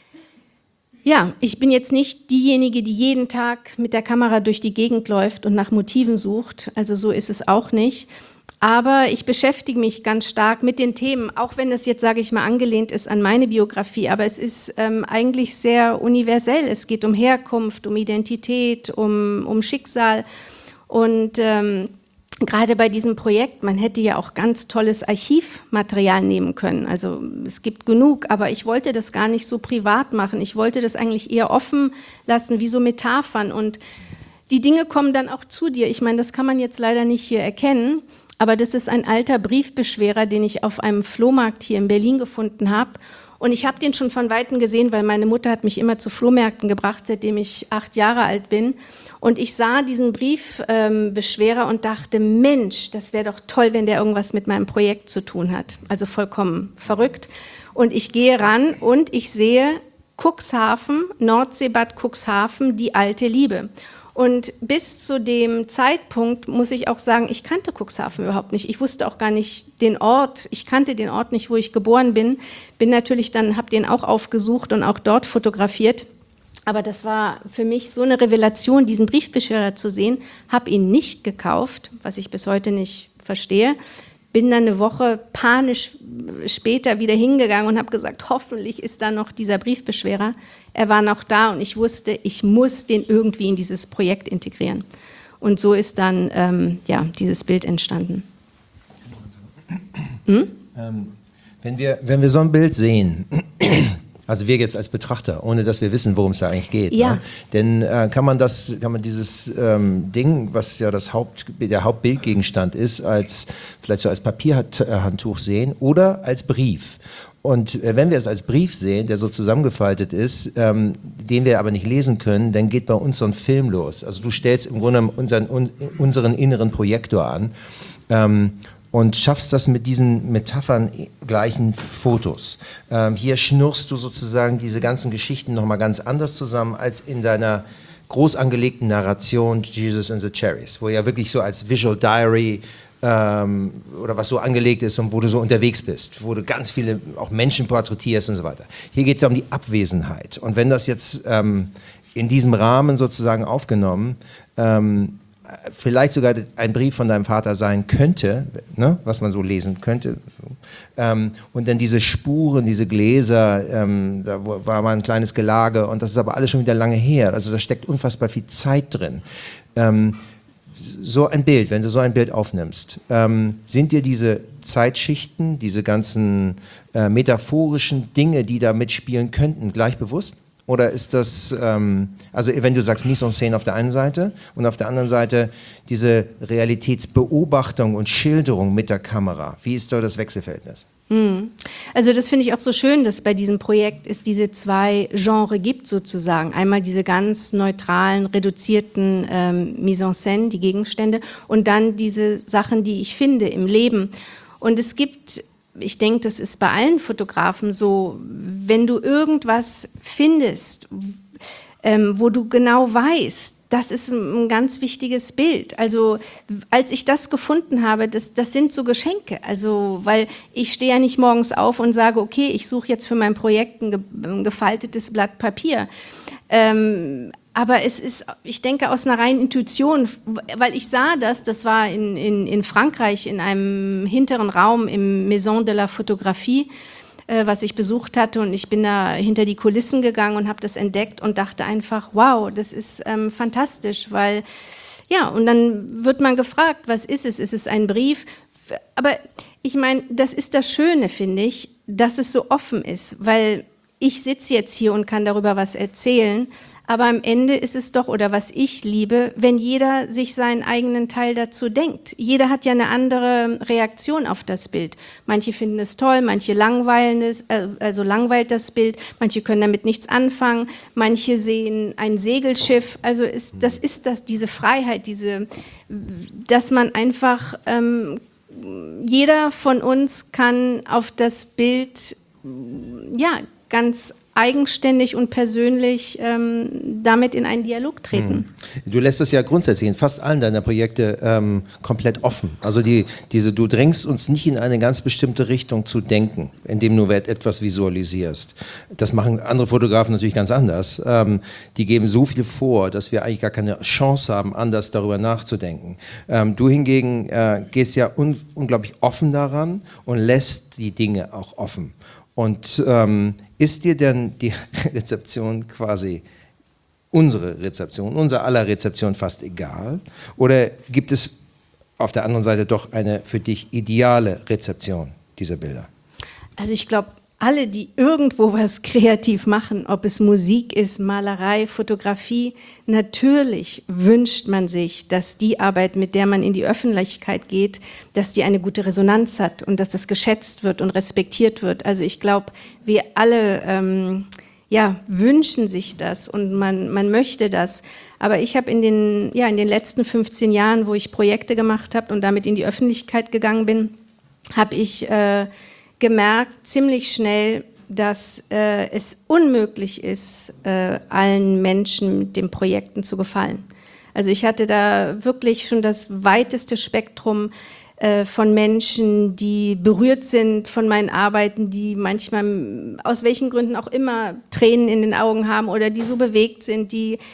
ja, ich bin jetzt nicht diejenige, die jeden Tag mit der Kamera durch die Gegend läuft und nach Motiven sucht, also so ist es auch nicht. Aber ich beschäftige mich ganz stark mit den Themen, auch wenn das jetzt, sage ich mal, angelehnt ist an meine Biografie, aber es ist ähm, eigentlich sehr universell. Es geht um Herkunft, um Identität, um, um Schicksal und ähm, gerade bei diesem Projekt, man hätte ja auch ganz tolles Archivmaterial nehmen können, also es gibt genug, aber ich wollte das gar nicht so privat machen, ich wollte das eigentlich eher offen lassen, wie so Metaphern und die Dinge kommen dann auch zu dir. Ich meine, das kann man jetzt leider nicht hier erkennen, aber das ist ein alter Briefbeschwerer, den ich auf einem Flohmarkt hier in Berlin gefunden habe. Und ich habe den schon von Weitem gesehen, weil meine Mutter hat mich immer zu Flohmärkten gebracht, seitdem ich acht Jahre alt bin. Und ich sah diesen Briefbeschwerer ähm, und dachte, Mensch, das wäre doch toll, wenn der irgendwas mit meinem Projekt zu tun hat. Also vollkommen verrückt. Und ich gehe ran und ich sehe Cuxhaven, Nordseebad Cuxhaven, die alte Liebe. Und bis zu dem Zeitpunkt muss ich auch sagen, ich kannte Cuxhaven überhaupt nicht. Ich wusste auch gar nicht den Ort. Ich kannte den Ort nicht, wo ich geboren bin. Bin natürlich dann, habe den auch aufgesucht und auch dort fotografiert. Aber das war für mich so eine Revelation, diesen Briefbeschwerer zu sehen. Habe ihn nicht gekauft, was ich bis heute nicht verstehe. bin dann eine Woche panisch später wieder hingegangen und habe gesagt, hoffentlich ist da noch dieser Briefbeschwerer. Er war noch da und ich wusste, ich muss den irgendwie in dieses Projekt integrieren. Und so ist dann ähm, ja, dieses Bild entstanden. Hm? Ähm, wenn wir, wenn wir so ein Bild sehen, also wir jetzt als Betrachter, ohne dass wir wissen, worum es da eigentlich geht, ja. ne? Denn äh, kann man das, kann man dieses ähm, Ding, was ja das Haupt, der Hauptbildgegenstand ist, als vielleicht so als Papierhandtuch sehen oder als Brief. Und äh, wenn wir es als Brief sehen, der so zusammengefaltet ist, ähm, den wir aber nicht lesen können, dann geht bei uns so ein Film los. Also du stellst im Grunde unseren, un, unseren inneren Projektor an. Ähm, und schaffst das mit diesen Metaphern gleichen Fotos. Ähm, hier schnürst du sozusagen diese ganzen Geschichten nochmal ganz anders zusammen als in deiner groß angelegten Narration Jesus and the Cherries, wo ja wirklich so als Visual Diary ähm, oder was so angelegt ist und wo du so unterwegs bist, wo du ganz viele auch Menschen porträtierst und so weiter. Hier geht es ja um die Abwesenheit. Und wenn das jetzt ähm, in diesem Rahmen sozusagen aufgenommen ähm, vielleicht sogar ein Brief von deinem Vater sein könnte, ne, was man so lesen könnte. Ähm, und dann diese Spuren, diese Gläser, ähm, da war mal ein kleines Gelage und das ist aber alles schon wieder lange her. Also da steckt unfassbar viel Zeit drin. Ähm, so ein Bild, wenn du so ein Bild aufnimmst, ähm, sind dir diese Zeitschichten, diese ganzen äh, metaphorischen Dinge, die da mitspielen könnten, gleich bewusst? Oder ist das, ähm, also wenn du sagst Mise en Scène auf der einen Seite und auf der anderen Seite diese Realitätsbeobachtung und Schilderung mit der Kamera, wie ist da das Wechselverhältnis? Also das finde ich auch so schön, dass bei diesem Projekt es diese zwei Genres gibt sozusagen. Einmal diese ganz neutralen, reduzierten ähm, Mise en Scène, die Gegenstände, und dann diese Sachen, die ich finde im Leben. Und es gibt... Ich denke, das ist bei allen Fotografen so, wenn du irgendwas findest, ähm, wo du genau weißt, das ist ein ganz wichtiges Bild. Also als ich das gefunden habe, das, das sind so Geschenke. Also weil ich stehe ja nicht morgens auf und sage, okay, ich suche jetzt für mein Projekt ein, ge ein gefaltetes Blatt Papier. Ähm, Aber es ist, ich denke, aus einer reinen Intuition, weil ich sah das, das war in, in, in Frankreich in einem hinteren Raum im Maison de la Photographie, äh, was ich besucht hatte, und ich bin da hinter die Kulissen gegangen und habe das entdeckt und dachte einfach, wow, das ist ähm, fantastisch, weil, ja, und dann wird man gefragt, was ist es? Ist es ein Brief? Aber ich meine, das ist das Schöne, finde ich, dass es so offen ist, weil ich sitze jetzt hier und kann darüber was erzählen, aber am Ende ist es doch, oder was ich liebe, wenn jeder sich seinen eigenen Teil dazu denkt. Jeder hat ja eine andere Reaktion auf das Bild. Manche finden es toll, manche langweilen es, also langweilt das Bild, manche können damit nichts anfangen, manche sehen ein Segelschiff. Also ist, das ist das, diese Freiheit, diese, dass man einfach, ähm, jeder von uns kann auf das Bild, ja, ganz eigenständig und persönlich ähm, damit in einen Dialog treten. Du lässt es ja grundsätzlich in fast allen deiner Projekte ähm, komplett offen. Also die, diese, du drängst uns nicht in eine ganz bestimmte Richtung zu denken, indem du etwas visualisierst. Das machen andere Fotografen natürlich ganz anders. Ähm, die geben so viel vor, dass wir eigentlich gar keine Chance haben, anders darüber nachzudenken. Ähm, du hingegen äh, gehst ja un unglaublich offen daran und lässt die Dinge auch offen. Und ähm, ist dir denn die Rezeption quasi, unsere Rezeption, unser aller Rezeption fast egal? Oder gibt es auf der anderen Seite doch eine für dich ideale Rezeption dieser Bilder? Also ich glaube, alle, die irgendwo was kreativ machen, ob es Musik ist, Malerei, Fotografie, natürlich wünscht man sich, dass die Arbeit, mit der man in die Öffentlichkeit geht, dass die eine gute Resonanz hat und dass das geschätzt wird und respektiert wird. Also ich glaube, wir alle ähm, ja, wünschen sich das und man, man möchte das. Aber ich habe in den, ja, in den letzten fünfzehn Jahren, wo ich Projekte gemacht habe und damit in die Öffentlichkeit gegangen bin, habe ich äh, gemerkt, ziemlich schnell, dass äh, es unmöglich ist, äh, allen Menschen mit den Projekten zu gefallen. Also ich hatte da wirklich schon das weiteste Spektrum äh, von Menschen, die berührt sind von meinen Arbeiten, die manchmal aus welchen Gründen auch immer Tränen in den Augen haben oder die so bewegt sind, die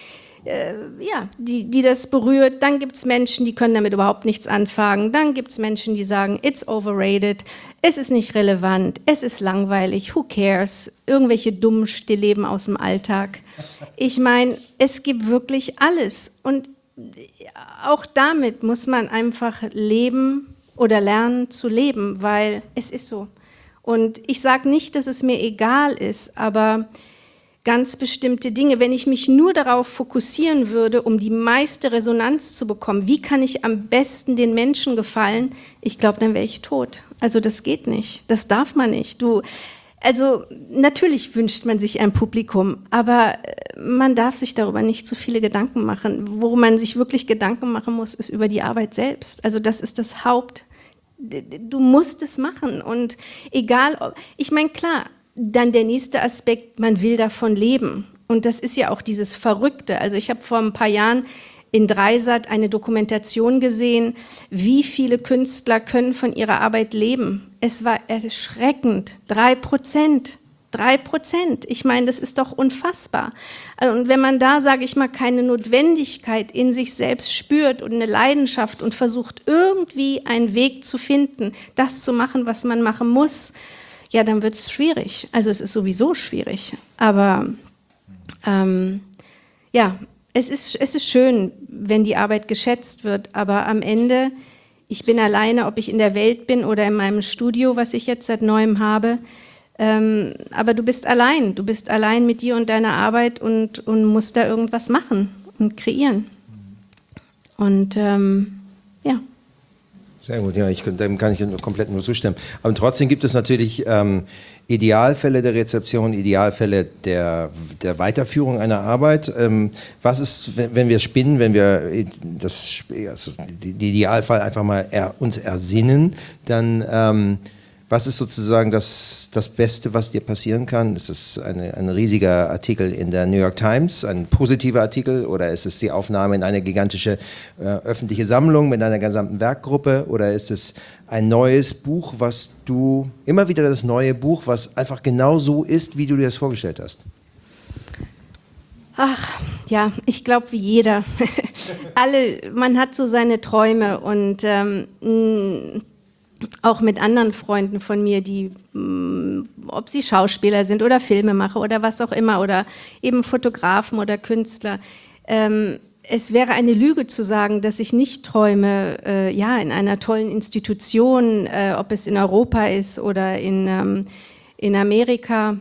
äh, ja, die, die das berührt. Dann gibt es Menschen, die können damit überhaupt nichts anfangen. Dann gibt es Menschen, die sagen, it's overrated, es ist nicht relevant, es ist langweilig, who cares, irgendwelche dummen Stillleben aus dem Alltag. Ich meine, es gibt wirklich alles. Und auch damit muss man einfach leben oder lernen zu leben, weil es ist so. Und ich sage nicht, dass es mir egal ist, aber ganz bestimmte Dinge, wenn ich mich nur darauf fokussieren würde, um die meiste Resonanz zu bekommen, wie kann ich am besten den Menschen gefallen, ich glaube, dann wäre ich tot. Also das geht nicht, das darf man nicht. Du, also natürlich wünscht man sich ein Publikum, aber man darf sich darüber nicht zu viele Gedanken machen. Worum man sich wirklich Gedanken machen muss, ist über die Arbeit selbst. Also das ist das Haupt. Du musst es machen und egal, ob, ich meine, klar, dann der nächste Aspekt, man will davon leben. Und das ist ja auch dieses Verrückte. Also ich habe vor ein paar Jahren in Dreisat eine Dokumentation gesehen, wie viele Künstler können von ihrer Arbeit leben. Es war erschreckend. Drei Prozent. Drei Prozent. Ich meine, das ist doch unfassbar. Und wenn man da, sage ich mal, keine Notwendigkeit in sich selbst spürt und eine Leidenschaft und versucht, irgendwie einen Weg zu finden, das zu machen, was man machen muss, ja, dann wird es schwierig. Also es ist sowieso schwierig. Aber ähm, ja, es ist, es ist schön, wenn die Arbeit geschätzt wird. Aber am Ende, ich bin alleine, ob ich in der Welt bin oder in meinem Studio, was ich jetzt seit Neuem habe. Ähm, aber du bist allein. Du bist allein mit dir und deiner Arbeit und, und musst da irgendwas machen und kreieren. Und ähm, ja. Sehr gut, ja, ich, dem kann ich komplett nur zustimmen. Aber trotzdem gibt es natürlich ähm, Idealfälle der Rezeption, Idealfälle der, der Weiterführung einer Arbeit. Ähm, was ist, wenn, wenn wir spinnen, wenn wir das, also den Idealfall einfach mal er, uns ersinnen, dann ähm, was ist sozusagen das, das Beste, was dir passieren kann? Ist es eine, ein riesiger Artikel in der New York Times, ein positiver Artikel, oder ist es die Aufnahme in eine gigantische äh, öffentliche Sammlung mit einer gesamten Werkgruppe, oder ist es ein neues Buch, was du, immer wieder das neue Buch, was einfach genau so ist, wie du dir das vorgestellt hast? Ach, ja, ich glaube wie jeder. Alle, man hat so seine Träume und ähm, auch mit anderen Freunden von mir, die, mh, ob sie Schauspieler sind oder Filmemacher oder was auch immer oder eben Fotografen oder Künstler. Ähm, es wäre eine Lüge zu sagen, dass ich nicht träume, äh, ja, in einer tollen Institution, äh, ob es in Europa ist oder in, ähm, in Amerika.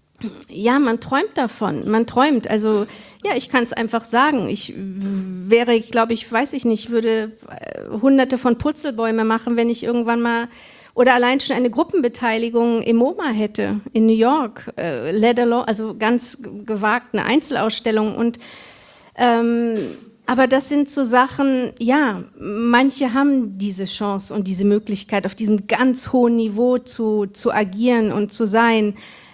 Ja, man träumt davon, man träumt. Also ja, ich kann es einfach sagen. Ich wäre, ich glaube, ich weiß ich nicht, würde hunderte von Purzelbäume machen, wenn ich irgendwann mal oder allein schon eine Gruppenbeteiligung im MoMA hätte in New York, äh, let alone, also ganz gewagt eine Einzelausstellung. Und ähm, aber das sind so Sachen, ja, manche haben diese Chance und diese Möglichkeit, auf diesem ganz hohen Niveau zu, zu agieren und zu sein.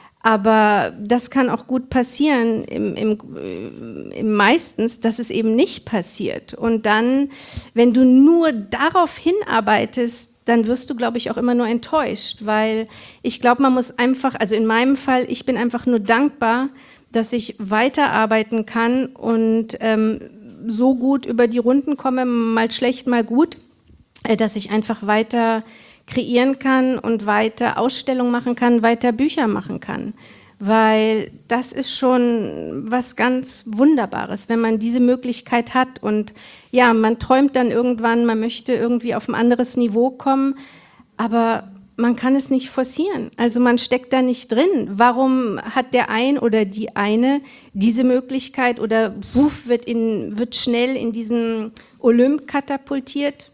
Aber das kann auch gut passieren, im, im, im meistens, dass es eben nicht passiert. Und dann, wenn du nur darauf hinarbeitest, dann wirst du, glaube ich, auch immer nur enttäuscht. Weil ich glaube, man muss einfach, also in meinem Fall, ich bin einfach nur dankbar, dass ich weiterarbeiten kann und ähm, so gut über die Runden komme, mal schlecht, mal gut, äh, dass ich einfach weiter kreieren kann und weiter Ausstellungen machen kann, weiter Bücher machen kann. Weil das ist schon was ganz Wunderbares, wenn man diese Möglichkeit hat. Und ja, man träumt dann irgendwann, man möchte irgendwie auf ein anderes Niveau kommen, aber man kann es nicht forcieren. Also man steckt da nicht drin. Warum hat der ein oder die eine diese Möglichkeit oder wuff, wird, in, wird schnell in diesen Olymp katapultiert?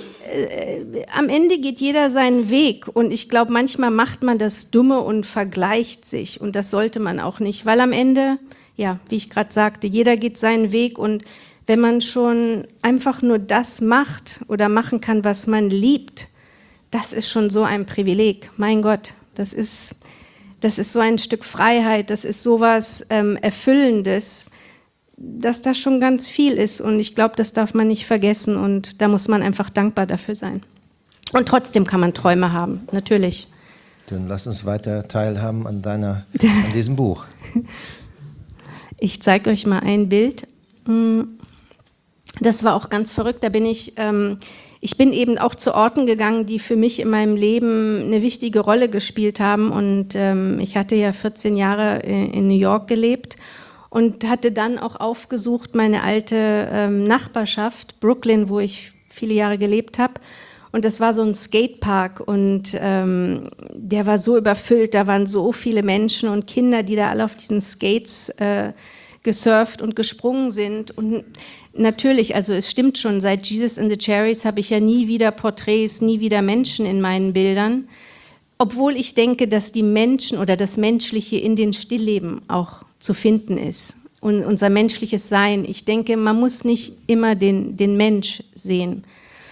Äh, am Ende geht jeder seinen Weg und ich glaube, manchmal macht man das Dumme und vergleicht sich und das sollte man auch nicht, weil am Ende, ja, wie ich gerade sagte, jeder geht seinen Weg und wenn man schon einfach nur das macht oder machen kann, was man liebt, das ist schon so ein Privileg, mein Gott, das ist, das ist so ein Stück Freiheit, das ist sowas ähm, Erfüllendes, dass das schon ganz viel ist und ich glaube, das darf man nicht vergessen und da muss man einfach dankbar dafür sein. Und trotzdem kann man Träume haben, natürlich. Dann lass uns weiter teilhaben an, deiner, an diesem Buch. Ich zeige euch mal ein Bild. Das war auch ganz verrückt. Da bin ich, ähm, ich bin eben auch zu Orten gegangen, die für mich in meinem Leben eine wichtige Rolle gespielt haben. Und ähm, ich hatte ja vierzehn Jahre in, in New York gelebt und hatte dann auch aufgesucht meine alte ähm, Nachbarschaft, Brooklyn, wo ich viele Jahre gelebt habe. Und das war so ein Skatepark und ähm, der war so überfüllt. Da waren so viele Menschen und Kinder, die da alle auf diesen Skates äh, gesurft und gesprungen sind. Und natürlich, also es stimmt schon, seit Jesus and the Cherries habe ich ja nie wieder Porträts, nie wieder Menschen in meinen Bildern. Obwohl ich denke, dass die Menschen oder das Menschliche in den Stillleben auch zu finden ist. Und unser menschliches Sein. Ich denke, man muss nicht immer den, den Mensch sehen.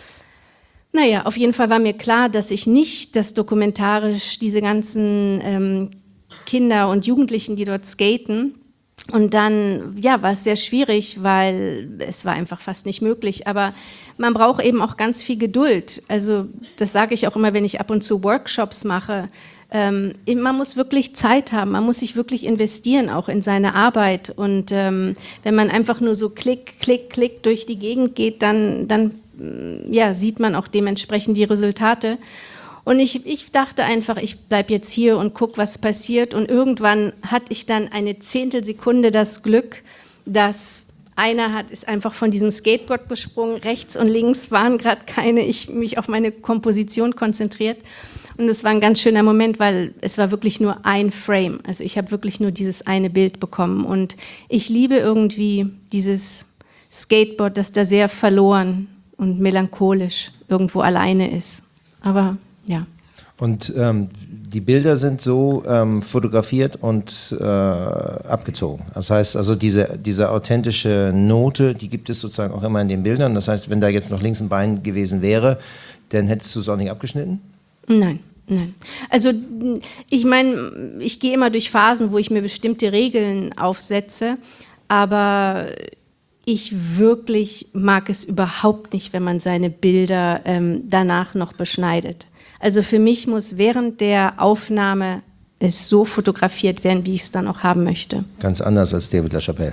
Naja, auf jeden Fall war mir klar, dass ich nicht das dokumentarisch, diese ganzen ähm, Kinder und Jugendlichen, die dort skaten, und dann, ja, war es sehr schwierig, weil es war einfach fast nicht möglich, aber man braucht eben auch ganz viel Geduld. Also das sage ich auch immer, wenn ich ab und zu Workshops mache. Ähm, man muss wirklich Zeit haben, man muss sich wirklich investieren, auch in seine Arbeit. Und ähm, wenn man einfach nur so klick, klick, klick durch die Gegend geht, dann, dann ja, sieht man auch dementsprechend die Resultate. Und ich, ich dachte einfach, ich bleibe jetzt hier und gucke, was passiert. Und irgendwann hatte ich dann eine Zehntelsekunde das Glück, dass einer hat, ist einfach von diesem Skateboard gesprungen, rechts und links waren gerade keine, ich mich auf meine Komposition konzentriert. Und es war ein ganz schöner Moment, weil es war wirklich nur ein Frame. Also ich habe wirklich nur dieses eine Bild bekommen. Und ich liebe irgendwie dieses Skateboard, das da sehr verloren und melancholisch irgendwo alleine ist. Aber ja. Und ähm, die Bilder sind so ähm, fotografiert und äh, abgezogen. Das heißt also, diese, diese authentische Note, die gibt es sozusagen auch immer in den Bildern. Das heißt, wenn da jetzt noch links ein Bein gewesen wäre, dann hättest du es auch nicht abgeschnitten? Nein. Nein. Also ich meine, ich gehe immer durch Phasen, wo ich mir bestimmte Regeln aufsetze, aber ich wirklich mag es überhaupt nicht, wenn man seine Bilder ähm, danach noch beschneidet. Also für mich muss während der Aufnahme es so fotografiert werden, wie ich es dann auch haben möchte. Ganz anders als David LaChapelle.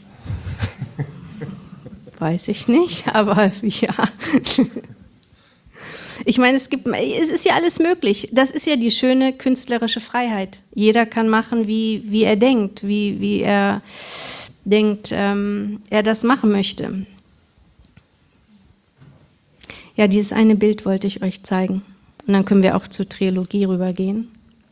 Weiß ich nicht, aber ja. Ich meine, es gibt, es ist ja alles möglich. Das ist ja die schöne künstlerische Freiheit. Jeder kann machen, wie, wie er denkt, wie, wie er denkt, ähm, er das machen möchte. Ja, dieses eine Bild wollte ich euch zeigen. Und dann können wir auch zur Trilogie rübergehen.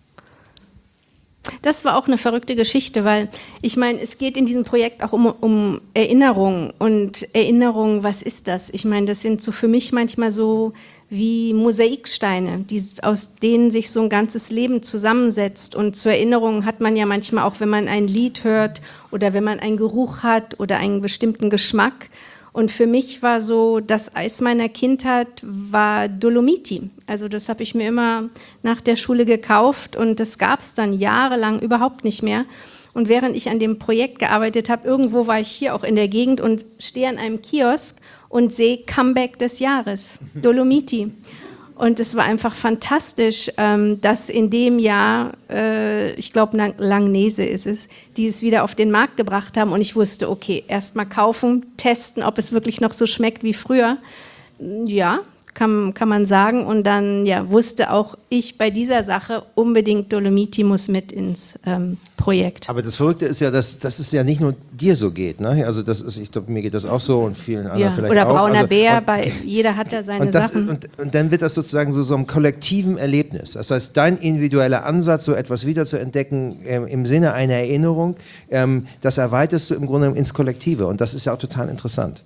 Das war auch eine verrückte Geschichte, weil ich meine, es geht in diesem Projekt auch um, um Erinnerung. Und Erinnerung, was ist das? Ich meine, das sind so für mich manchmal so wie Mosaiksteine, die, aus denen sich so ein ganzes Leben zusammensetzt. Und zur Erinnerung hat man ja manchmal auch, wenn man ein Lied hört oder wenn man einen Geruch hat oder einen bestimmten Geschmack. Und für mich war so, das Eis meiner Kindheit war Dolomiti. Also das habe ich mir immer nach der Schule gekauft und das gab es dann jahrelang überhaupt nicht mehr. Und während ich an dem Projekt gearbeitet habe, irgendwo war ich hier auch in der Gegend und stehe an einem Kiosk und sehe Comeback des Jahres, Dolomiti. Und es war einfach fantastisch, ähm, dass in dem Jahr, äh, ich glaube Langnese ist es, die es wieder auf den Markt gebracht haben. Und ich wusste, okay, erst mal kaufen, testen, ob es wirklich noch so schmeckt wie früher. Ja, kann, kann man sagen. Und dann ja, wusste auch ich bei dieser Sache unbedingt, Dolomiti muss mit ins ähm, Projekt. Aber das Verrückte ist ja, dass, dass es ja nicht nur dir so geht. Ne? Also das ist, ich glaube, mir geht das auch so und vielen anderen ja, vielleicht oder auch. brauner also, Bär, und, bei, jeder hat da seine und das, Sachen. Und, und dann wird das sozusagen so, so einem kollektiven Erlebnis. Das heißt, dein individueller Ansatz, so etwas wiederzuentdecken ähm, im Sinne einer Erinnerung, ähm, das erweiterst du im Grunde ins Kollektive. Und das ist ja auch total interessant.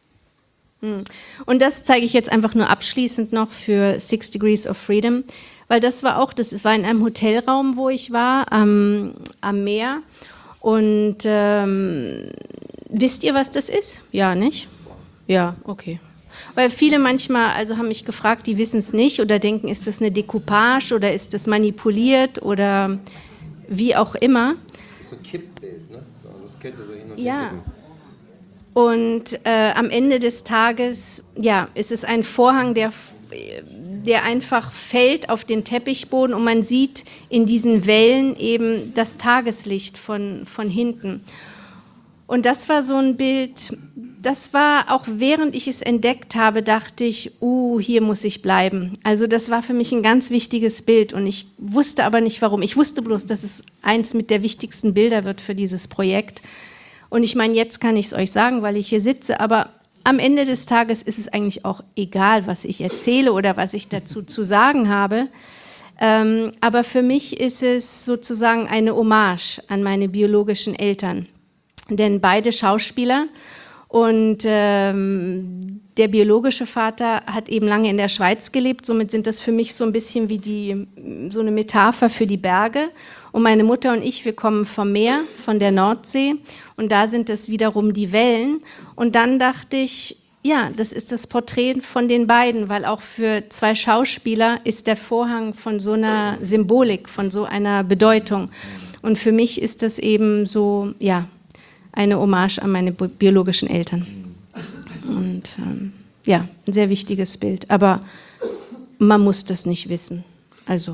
Und das zeige ich jetzt einfach nur abschließend noch für Six Degrees of Freedom, weil das war auch, das war in einem Hotelraum, wo ich war, am, am Meer. Und ähm, wisst ihr, was das ist? Ja, nicht? Ja, okay. Weil viele manchmal, also haben mich gefragt, die wissen es nicht oder denken, ist das eine Decoupage oder ist das manipuliert oder wie auch immer. Das ist so ein Kippbild, ne? Das kennt ihr so hin und ja. Und äh, am Ende des Tages, ja, ist es ein Vorhang, der, der einfach fällt auf den Teppichboden und man sieht in diesen Wellen eben das Tageslicht von, von hinten. Und das war so ein Bild, das war auch während ich es entdeckt habe, dachte ich, uh, hier muss ich bleiben. Also das war für mich ein ganz wichtiges Bild und ich wusste aber nicht warum. Ich wusste bloß, dass es eins mit der wichtigsten Bilder wird für dieses Projekt. Und ich meine, jetzt kann ich es euch sagen, weil ich hier sitze, aber am Ende des Tages ist es eigentlich auch egal, was ich erzähle oder was ich dazu zu sagen habe. Ähm, aber für mich ist es sozusagen eine Hommage an meine biologischen Eltern. Denn beide Schauspieler und ähm, der biologische Vater hat eben lange in der Schweiz gelebt, somit sind das für mich so ein bisschen wie die, so eine Metapher für die Berge. Und meine Mutter und ich, wir kommen vom Meer, von der Nordsee und da sind es wiederum die Wellen. Und dann dachte ich, ja, das ist das Porträt von den beiden, weil auch für zwei Schauspieler ist der Vorhang von so einer Symbolik, von so einer Bedeutung. Und für mich ist das eben so, ja, eine Hommage an meine biologischen Eltern. Und ähm, ja, ein sehr wichtiges Bild. Aber man muss das nicht wissen. Also.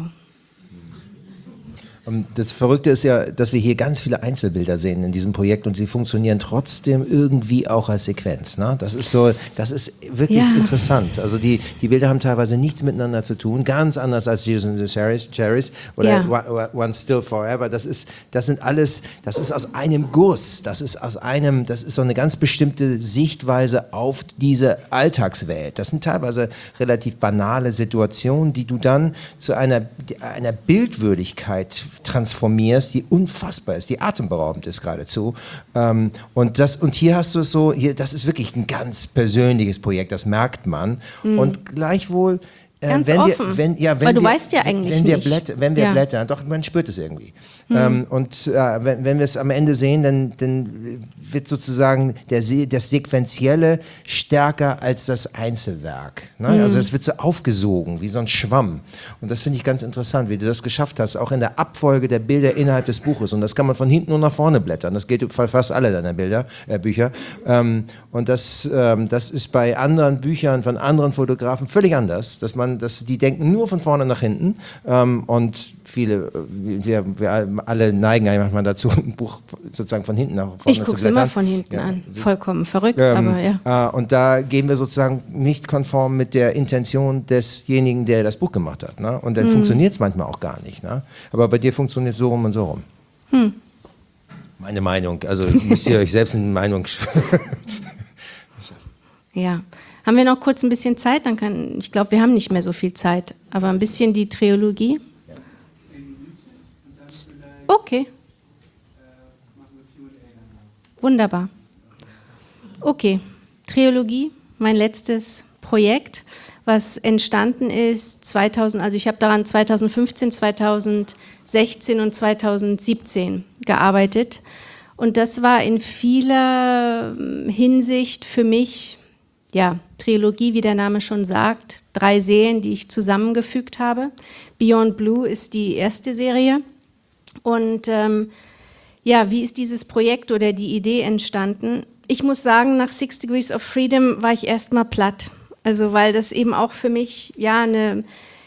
Das Verrückte ist ja, dass wir hier ganz viele Einzelbilder sehen in diesem Projekt und sie funktionieren trotzdem irgendwie auch als Sequenz. Ne? Das ist so, das ist wirklich ja. interessant. Also die, die Bilder haben teilweise nichts miteinander zu tun, ganz anders als Jesus and the Cherries oder ja. One Still Forever. Das ist, das sind alles, das ist aus einem Guss. Das ist aus einem, das ist so eine ganz bestimmte Sichtweise auf diese Alltagswelt. Das sind teilweise relativ banale Situationen, die du dann zu einer, einer Bildwürdigkeit transformierst, die unfassbar ist, die atemberaubend ist geradezu. Ähm, und, das, und hier hast du es so, hier, das ist wirklich ein ganz persönliches Projekt, das merkt man. Mhm. Und gleichwohl, äh, ganz wenn offen, wir, wenn, ja, wenn weil du wir, weißt ja eigentlich wenn wir nicht. Blätter, wenn wir ja. blättern, doch, man spürt es irgendwie. Mhm. Ähm, und äh, wenn, wenn wir es am Ende sehen, dann, dann wird sozusagen der, das Sequentielle stärker als das Einzelwerk. Ne? Mhm. Also es wird so aufgesogen, wie so ein Schwamm. Und das finde ich ganz interessant, wie du das geschafft hast, auch in der Abfolge der Bilder innerhalb des Buches. Und das kann man von hinten nur nach vorne blättern. Das gilt für fast alle deiner Bilder, äh, Bücher. Ähm, und das, ähm, das ist bei anderen Büchern von anderen Fotografen völlig anders, dass man, dass die denken nur von vorne nach hinten. Ähm, und viele, wir, wir alle neigen eigentlich manchmal dazu, ein Buch sozusagen von hinten nach vorne ich zu gucke es blättern. immer von hinten ja, an. Vollkommen verrückt, ähm, aber ja. Äh, und da gehen wir sozusagen nicht konform mit der Intention desjenigen, der das Buch gemacht hat. Ne? Und dann hm. funktioniert es manchmal auch gar nicht. Ne? Aber bei dir funktioniert es so rum und so rum. Hm. Meine Meinung. Also müsst ihr euch selbst eine Meinung... ja. Haben wir noch kurz ein bisschen Zeit? Dann kann, ich glaube, wir haben nicht mehr so viel Zeit. Aber ein bisschen die Trilogie. Okay. Wunderbar. Okay, Trilogie, mein letztes Projekt, was entstanden ist zweitausend, also ich habe daran zweitausendfünfzehn, zweitausendsechzehn und zweitausendsiebzehn gearbeitet. Und das war in vieler Hinsicht für mich, ja, Trilogie, wie der Name schon sagt, drei Serien, die ich zusammengefügt habe. Beyond Blue ist die erste Serie. Und ähm, ja, wie ist dieses Projekt oder die Idee entstanden? Ich muss sagen, nach Six Degrees of Freedom war ich erstmal platt. Also weil das eben auch für mich, ja, eine,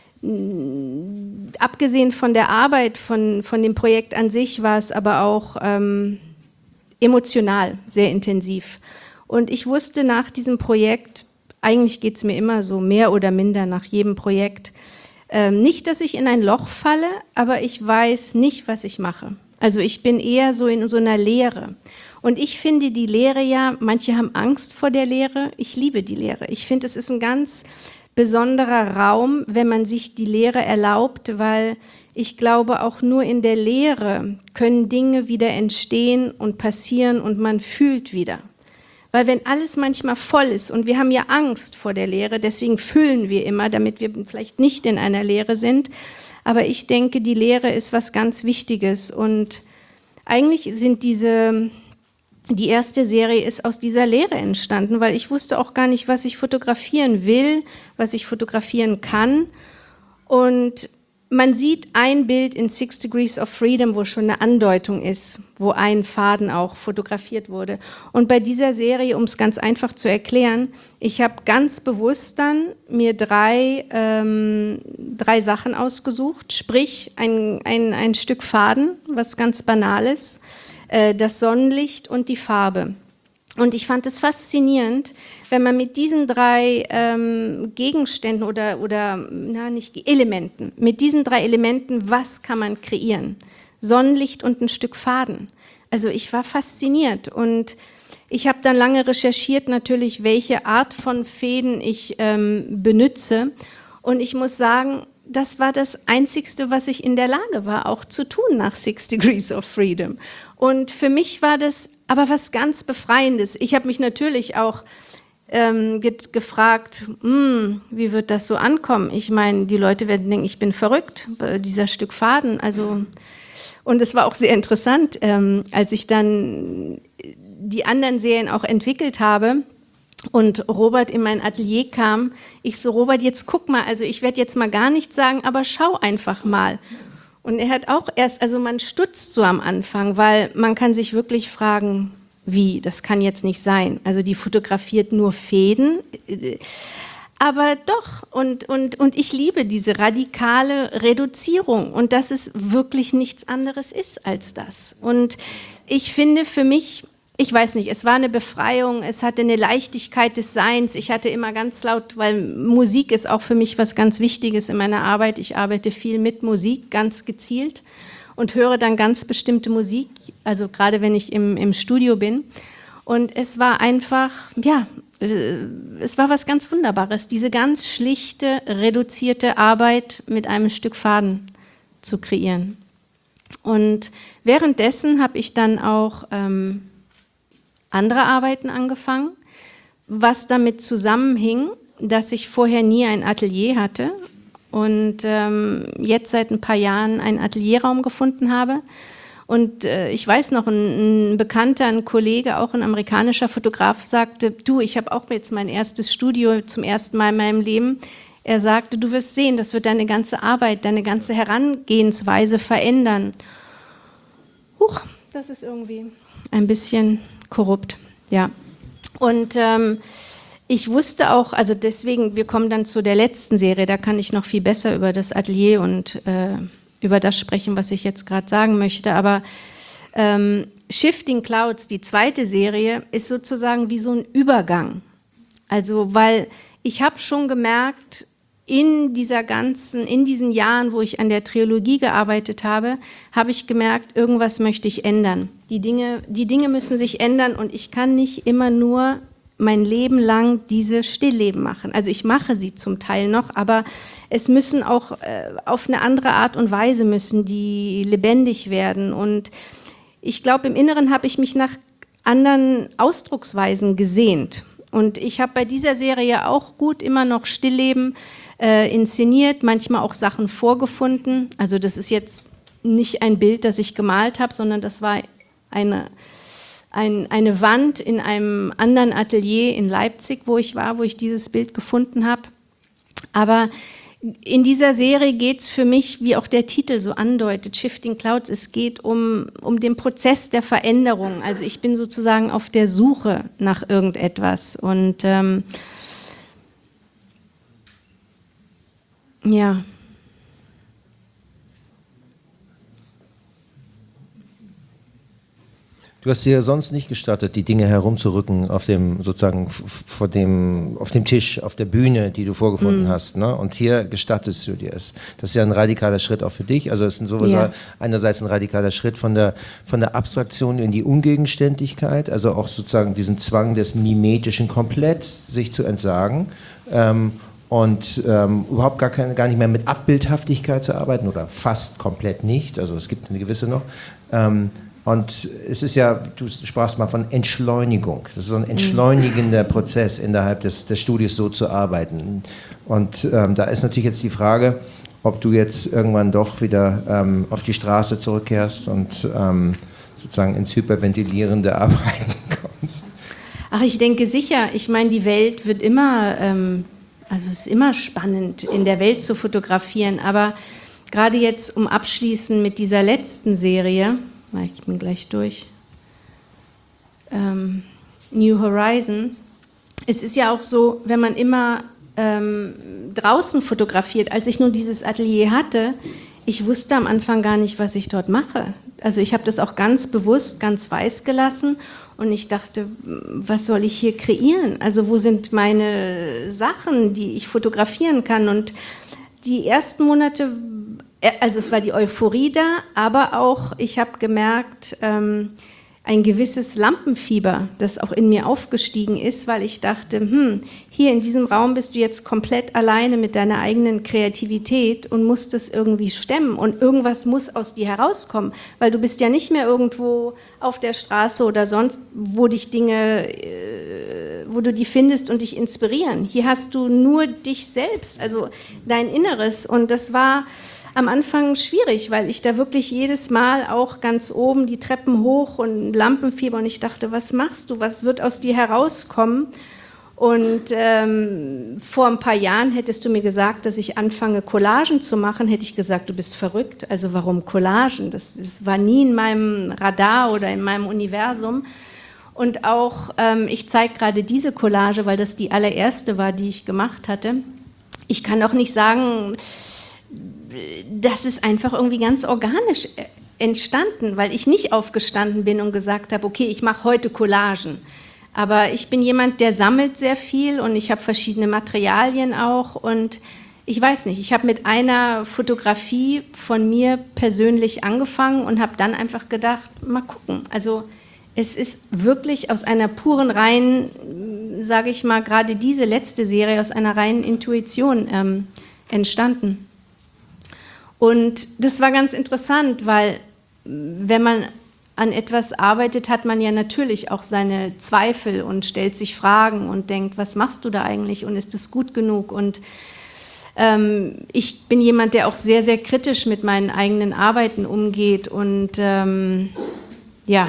abgesehen von der Arbeit, von, von dem Projekt an sich, war es aber auch ähm, emotional sehr intensiv. Und ich wusste nach diesem Projekt, eigentlich geht es mir immer so, mehr oder minder nach jedem Projekt, ähm, nicht, dass ich in ein Loch falle, aber ich weiß nicht, was ich mache. Also ich bin eher so in so einer Leere. Und ich finde die Leere ja, manche haben Angst vor der Leere, ich liebe die Leere. Ich finde, es ist ein ganz besonderer Raum, wenn man sich die Leere erlaubt, weil ich glaube, auch nur in der Leere können Dinge wieder entstehen und passieren und man fühlt wieder. Weil wenn alles manchmal voll ist und wir haben ja Angst vor der Leere, deswegen füllen wir immer, damit wir vielleicht nicht in einer Leere sind. Aber ich denke, die Leere ist was ganz Wichtiges und eigentlich sind diese, die erste Serie ist aus dieser Leere entstanden, weil ich wusste auch gar nicht, was ich fotografieren will, was ich fotografieren kann. Und man sieht ein Bild in Six Degrees of Freedom, wo schon eine Andeutung ist, wo ein Faden auch fotografiert wurde. Und bei dieser Serie, um es ganz einfach zu erklären, ich habe ganz bewusst dann mir drei, ähm, drei Sachen ausgesucht, sprich ein, ein, ein Stück Faden, was ganz Banales, äh, das Sonnenlicht und die Farbe. Und ich fand es faszinierend, wenn man mit diesen drei ähm, Gegenständen oder, oder na, nicht Elementen, mit diesen drei Elementen, was kann man kreieren? Sonnenlicht und ein Stück Faden. Also ich war fasziniert und ich habe dann lange recherchiert natürlich, welche Art von Fäden ich ähm, benutze. Und ich muss sagen, das war das Einzigste, was ich in der Lage war, auch zu tun nach Six Degrees of Freedom. Und für mich war das aber was ganz Befreiendes. Ich habe mich natürlich auch ähm, ge gefragt, hm, wie wird das so ankommen? Ich meine, die Leute werden denken, ich bin verrückt, dieser Stück Faden. Also, und es war auch sehr interessant, ähm, als ich dann die anderen Serien auch entwickelt habe und Robert in mein Atelier kam, ich so, Robert, jetzt guck mal, also ich werde jetzt mal gar nichts sagen, aber schau einfach mal. Und er hat auch erst, also man stutzt so am Anfang, weil man kann sich wirklich fragen, wie, das kann jetzt nicht sein. Also die fotografiert nur Fäden, aber doch. Und, und, und ich liebe diese radikale Reduzierung und dass es wirklich nichts anderes ist als das. Und ich finde für mich, ich weiß nicht, es war eine Befreiung, es hatte eine Leichtigkeit des Seins. Ich hatte immer ganz laut, weil Musik ist auch für mich was ganz Wichtiges in meiner Arbeit. Ich arbeite viel mit Musik, ganz gezielt und höre dann ganz bestimmte Musik, also gerade wenn ich im, im Studio bin. Und es war einfach, ja, es war was ganz Wunderbares, diese ganz schlichte, reduzierte Arbeit mit einem Stück Faden zu kreieren. Und währenddessen habe ich dann auch ähm, andere Arbeiten angefangen, was damit zusammenhing, dass ich vorher nie ein Atelier hatte und ähm, jetzt seit ein paar Jahren einen Atelierraum gefunden habe. Und äh, ich weiß noch, ein, ein Bekannter, ein Kollege, auch ein amerikanischer Fotograf, sagte, du, ich habe auch jetzt mein erstes Studio zum ersten Mal in meinem Leben. Er sagte, du wirst sehen, das wird deine ganze Arbeit, deine ganze Herangehensweise verändern. Huch, das ist irgendwie ein bisschen korrupt, ja. Und ähm, ich wusste auch, also deswegen, wir kommen dann zu der letzten Serie, da kann ich noch viel besser über das Atelier und äh, über das sprechen, was ich jetzt gerade sagen möchte, aber ähm, Shifting Clouds, die zweite Serie, ist sozusagen wie so ein Übergang. Also, weil ich habe schon gemerkt, in dieser ganzen, in diesen Jahren, wo ich an der Trilogie gearbeitet habe, habe ich gemerkt, irgendwas möchte ich ändern. Die Dinge, die Dinge müssen sich ändern und ich kann nicht immer nur mein Leben lang diese Stillleben machen. Also ich mache sie zum Teil noch, aber es müssen auch äh, auf eine andere Art und Weise müssen die lebendig werden. Und ich glaube, im Inneren habe ich mich nach anderen Ausdrucksweisen gesehnt. Und ich habe bei dieser Serie auch gut immer noch Stillleben äh, inszeniert, manchmal auch Sachen vorgefunden. Also das ist jetzt nicht ein Bild, das ich gemalt habe, sondern das war eine, ein, eine Wand in einem anderen Atelier in Leipzig, wo ich war, wo ich dieses Bild gefunden habe. Aber in dieser Serie geht es für mich, wie auch der Titel so andeutet, Shifting Clouds, es geht um, um den Prozess der Veränderung. Also ich bin sozusagen auf der Suche nach irgendetwas. Und ähm, ja. Du hast dir sonst nicht gestattet, die Dinge herumzurücken auf dem, sozusagen vor dem, auf dem Tisch, auf der Bühne, die du vorgefunden mm. hast, ne? Und hier gestattest du dir es. Das ist ja ein radikaler Schritt auch für dich. Also es ist sowieso yeah. einerseits ein radikaler Schritt von der, von der Abstraktion in die Ungegenständlichkeit, also auch sozusagen diesen Zwang des Mimetischen komplett sich zu entsagen. Ähm, und ähm, überhaupt gar, keine, gar nicht mehr mit Abbildhaftigkeit zu arbeiten oder fast komplett nicht. Also es gibt eine gewisse noch. Ähm, Und es ist ja, du sprachst mal von Entschleunigung. Das ist so ein entschleunigender Prozess innerhalb des, des Studios, so zu arbeiten. Und ähm, da ist natürlich jetzt die Frage, ob du jetzt irgendwann doch wieder ähm, auf die Straße zurückkehrst und ähm, sozusagen ins hyperventilierende Arbeiten kommst. Ach, ich denke sicher. Ich meine, die Welt wird immer, ähm, also es ist immer spannend, in der Welt zu fotografieren. Aber gerade jetzt, um abschließen mit dieser letzten Serie, ich bin gleich durch, ähm, New Horizon. Es ist ja auch so, wenn man immer ähm, draußen fotografiert, als ich nur dieses Atelier hatte, ich wusste am Anfang gar nicht, was ich dort mache. Also ich habe das auch ganz bewusst, ganz weiß gelassen und ich dachte, was soll ich hier kreieren? Also wo sind meine Sachen, die ich fotografieren kann? Und die ersten Monate, also es war die Euphorie da, aber auch, ich habe gemerkt, ähm, ein gewisses Lampenfieber, das auch in mir aufgestiegen ist, weil ich dachte, hm, hier in diesem Raum bist du jetzt komplett alleine mit deiner eigenen Kreativität und musst es irgendwie stemmen und irgendwas muss aus dir herauskommen, weil du bist ja nicht mehr irgendwo auf der Straße oder sonst, wo dich Dinge, äh, wo du die findest und dich inspirieren. Hier hast du nur dich selbst, also dein Inneres, und das war am Anfang schwierig, weil ich da wirklich jedes Mal auch ganz oben die Treppen hoch und Lampenfieber und ich dachte, was machst du, was wird aus dir herauskommen? Und ähm, vor ein paar Jahren hättest du mir gesagt, dass ich anfange Collagen zu machen, hätte ich gesagt, du bist verrückt, also warum Collagen? Das, das war nie in meinem Radar oder in meinem Universum. Und auch, ähm, ich zeige gerade diese Collage, weil das die allererste war, die ich gemacht hatte. Ich kann auch nicht sagen, das ist einfach irgendwie ganz organisch entstanden, weil ich nicht aufgestanden bin und gesagt habe, okay, ich mache heute Collagen. Aber ich bin jemand, der sammelt sehr viel und ich habe verschiedene Materialien auch und ich weiß nicht, ich habe mit einer Fotografie von mir persönlich angefangen und habe dann einfach gedacht, mal gucken. Also es ist wirklich aus einer puren reinen, sage ich mal, gerade diese letzte Serie aus einer reinen Intuition ähm, entstanden. Und das war ganz interessant, weil wenn man an etwas arbeitet, hat man ja natürlich auch seine Zweifel und stellt sich Fragen und denkt, was machst du da eigentlich und ist es gut genug? Und ähm, ich bin jemand, der auch sehr, sehr kritisch mit meinen eigenen Arbeiten umgeht und ähm, ja,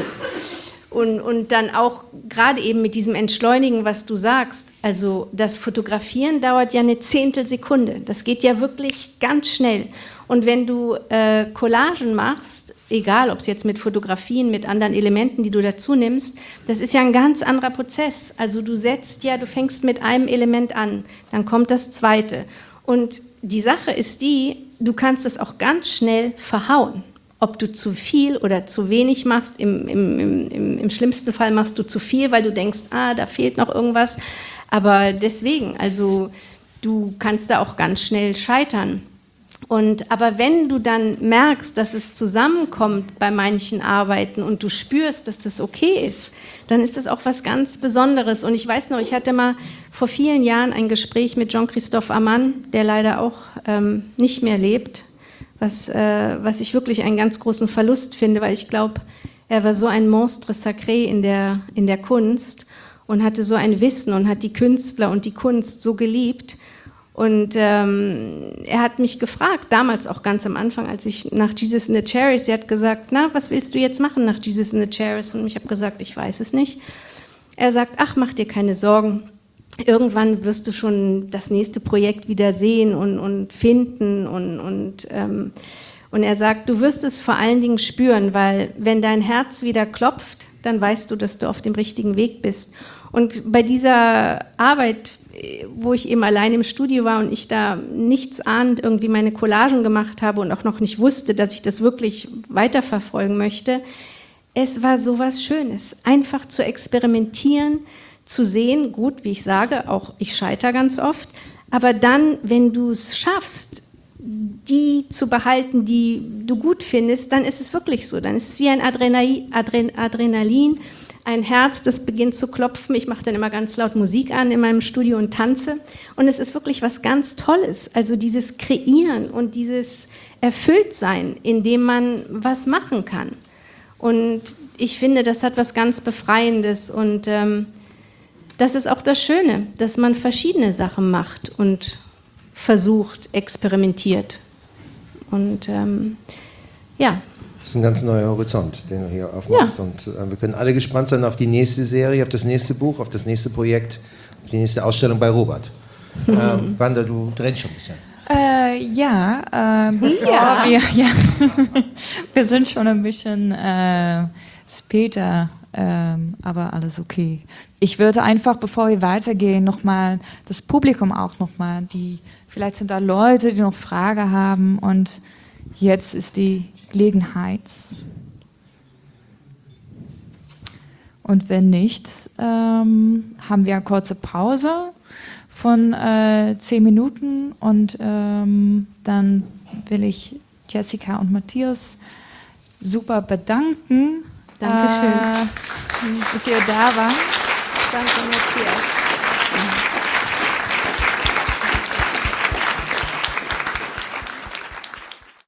und, und dann auch gerade eben mit diesem Entschleunigen, was du sagst, also das Fotografieren dauert ja eine Zehntelsekunde, das geht ja wirklich ganz schnell. Und wenn du äh, Collagen machst, egal ob es jetzt mit Fotografien, mit anderen Elementen, die du dazu nimmst, das ist ja ein ganz anderer Prozess. Also du setzt ja, du fängst mit einem Element an, dann kommt das zweite. Und die Sache ist die, du kannst es auch ganz schnell verhauen. Ob du zu viel oder zu wenig machst, im, im, im, im schlimmsten Fall machst du zu viel, weil du denkst, ah, da fehlt noch irgendwas. Aber deswegen, also du kannst da auch ganz schnell scheitern. Und, aber wenn du dann merkst, dass es zusammenkommt bei manchen Arbeiten und du spürst, dass das okay ist, dann ist das auch was ganz Besonderes. Und ich weiß noch, ich hatte mal vor vielen Jahren ein Gespräch mit Jean-Christophe Amann, der leider auch ähm, nicht mehr lebt, was, äh, was ich wirklich einen ganz großen Verlust finde, weil ich glaube, er war so ein Monstre sacré in der, in der Kunst und hatte so ein Wissen und hat die Künstler und die Kunst so geliebt. Und ähm, er hat mich gefragt, damals auch ganz am Anfang, als ich nach Jesus and the Cherries, er hat gesagt, na, was willst du jetzt machen nach Jesus and the Cherries? Und ich habe gesagt, ich weiß es nicht. Er sagt, ach, mach dir keine Sorgen. Irgendwann wirst du schon das nächste Projekt wieder sehen und, und finden. Und, und, ähm, und er sagt, du wirst es vor allen Dingen spüren, weil wenn dein Herz wieder klopft, dann weißt du, dass du auf dem richtigen Weg bist. Und bei dieser Arbeit, wo ich eben allein im Studio war und ich da nichts ahnend irgendwie meine Collagen gemacht habe und auch noch nicht wusste, dass ich das wirklich weiterverfolgen möchte, es war sowas Schönes, einfach zu experimentieren, zu sehen, gut, wie ich sage, auch ich scheitere ganz oft, aber dann, wenn du es schaffst, die zu behalten, die du gut findest, dann ist es wirklich so, dann ist es wie ein Adrenalin, Adren, Adrenalin ein Herz, das beginnt zu klopfen. Ich mache dann immer ganz laut Musik an in meinem Studio und tanze. Und es ist wirklich was ganz Tolles. Also dieses Kreieren und dieses Erfülltsein, indem man was machen kann. Und ich finde, das hat was ganz Befreiendes. Und ähm, das ist auch das Schöne, dass man verschiedene Sachen macht und versucht, experimentiert. Und ähm, ja. Das ist ein ganz neuer Horizont, den du hier aufmachst. Ja. Und äh, wir können alle gespannt sein auf die nächste Serie, auf das nächste Buch, auf das nächste Projekt, auf die nächste Ausstellung bei Robert. ähm, Wanda, du drehst schon ein bisschen. Äh, ja, äh, bevor ja. Wir, ja. wir sind schon ein bisschen äh, später, äh, aber alles okay. Ich würde einfach, bevor wir weitergehen, nochmal das Publikum auch nochmal, die vielleicht sind da Leute, die noch Fragen haben und jetzt ist die Gelegenheit. Und wenn nicht, ähm, haben wir eine kurze Pause von äh, zehn Minuten und ähm, dann will ich Jessica und Matthias super bedanken. Dankeschön. Äh, dass ihr da wart. Danke, Matthias.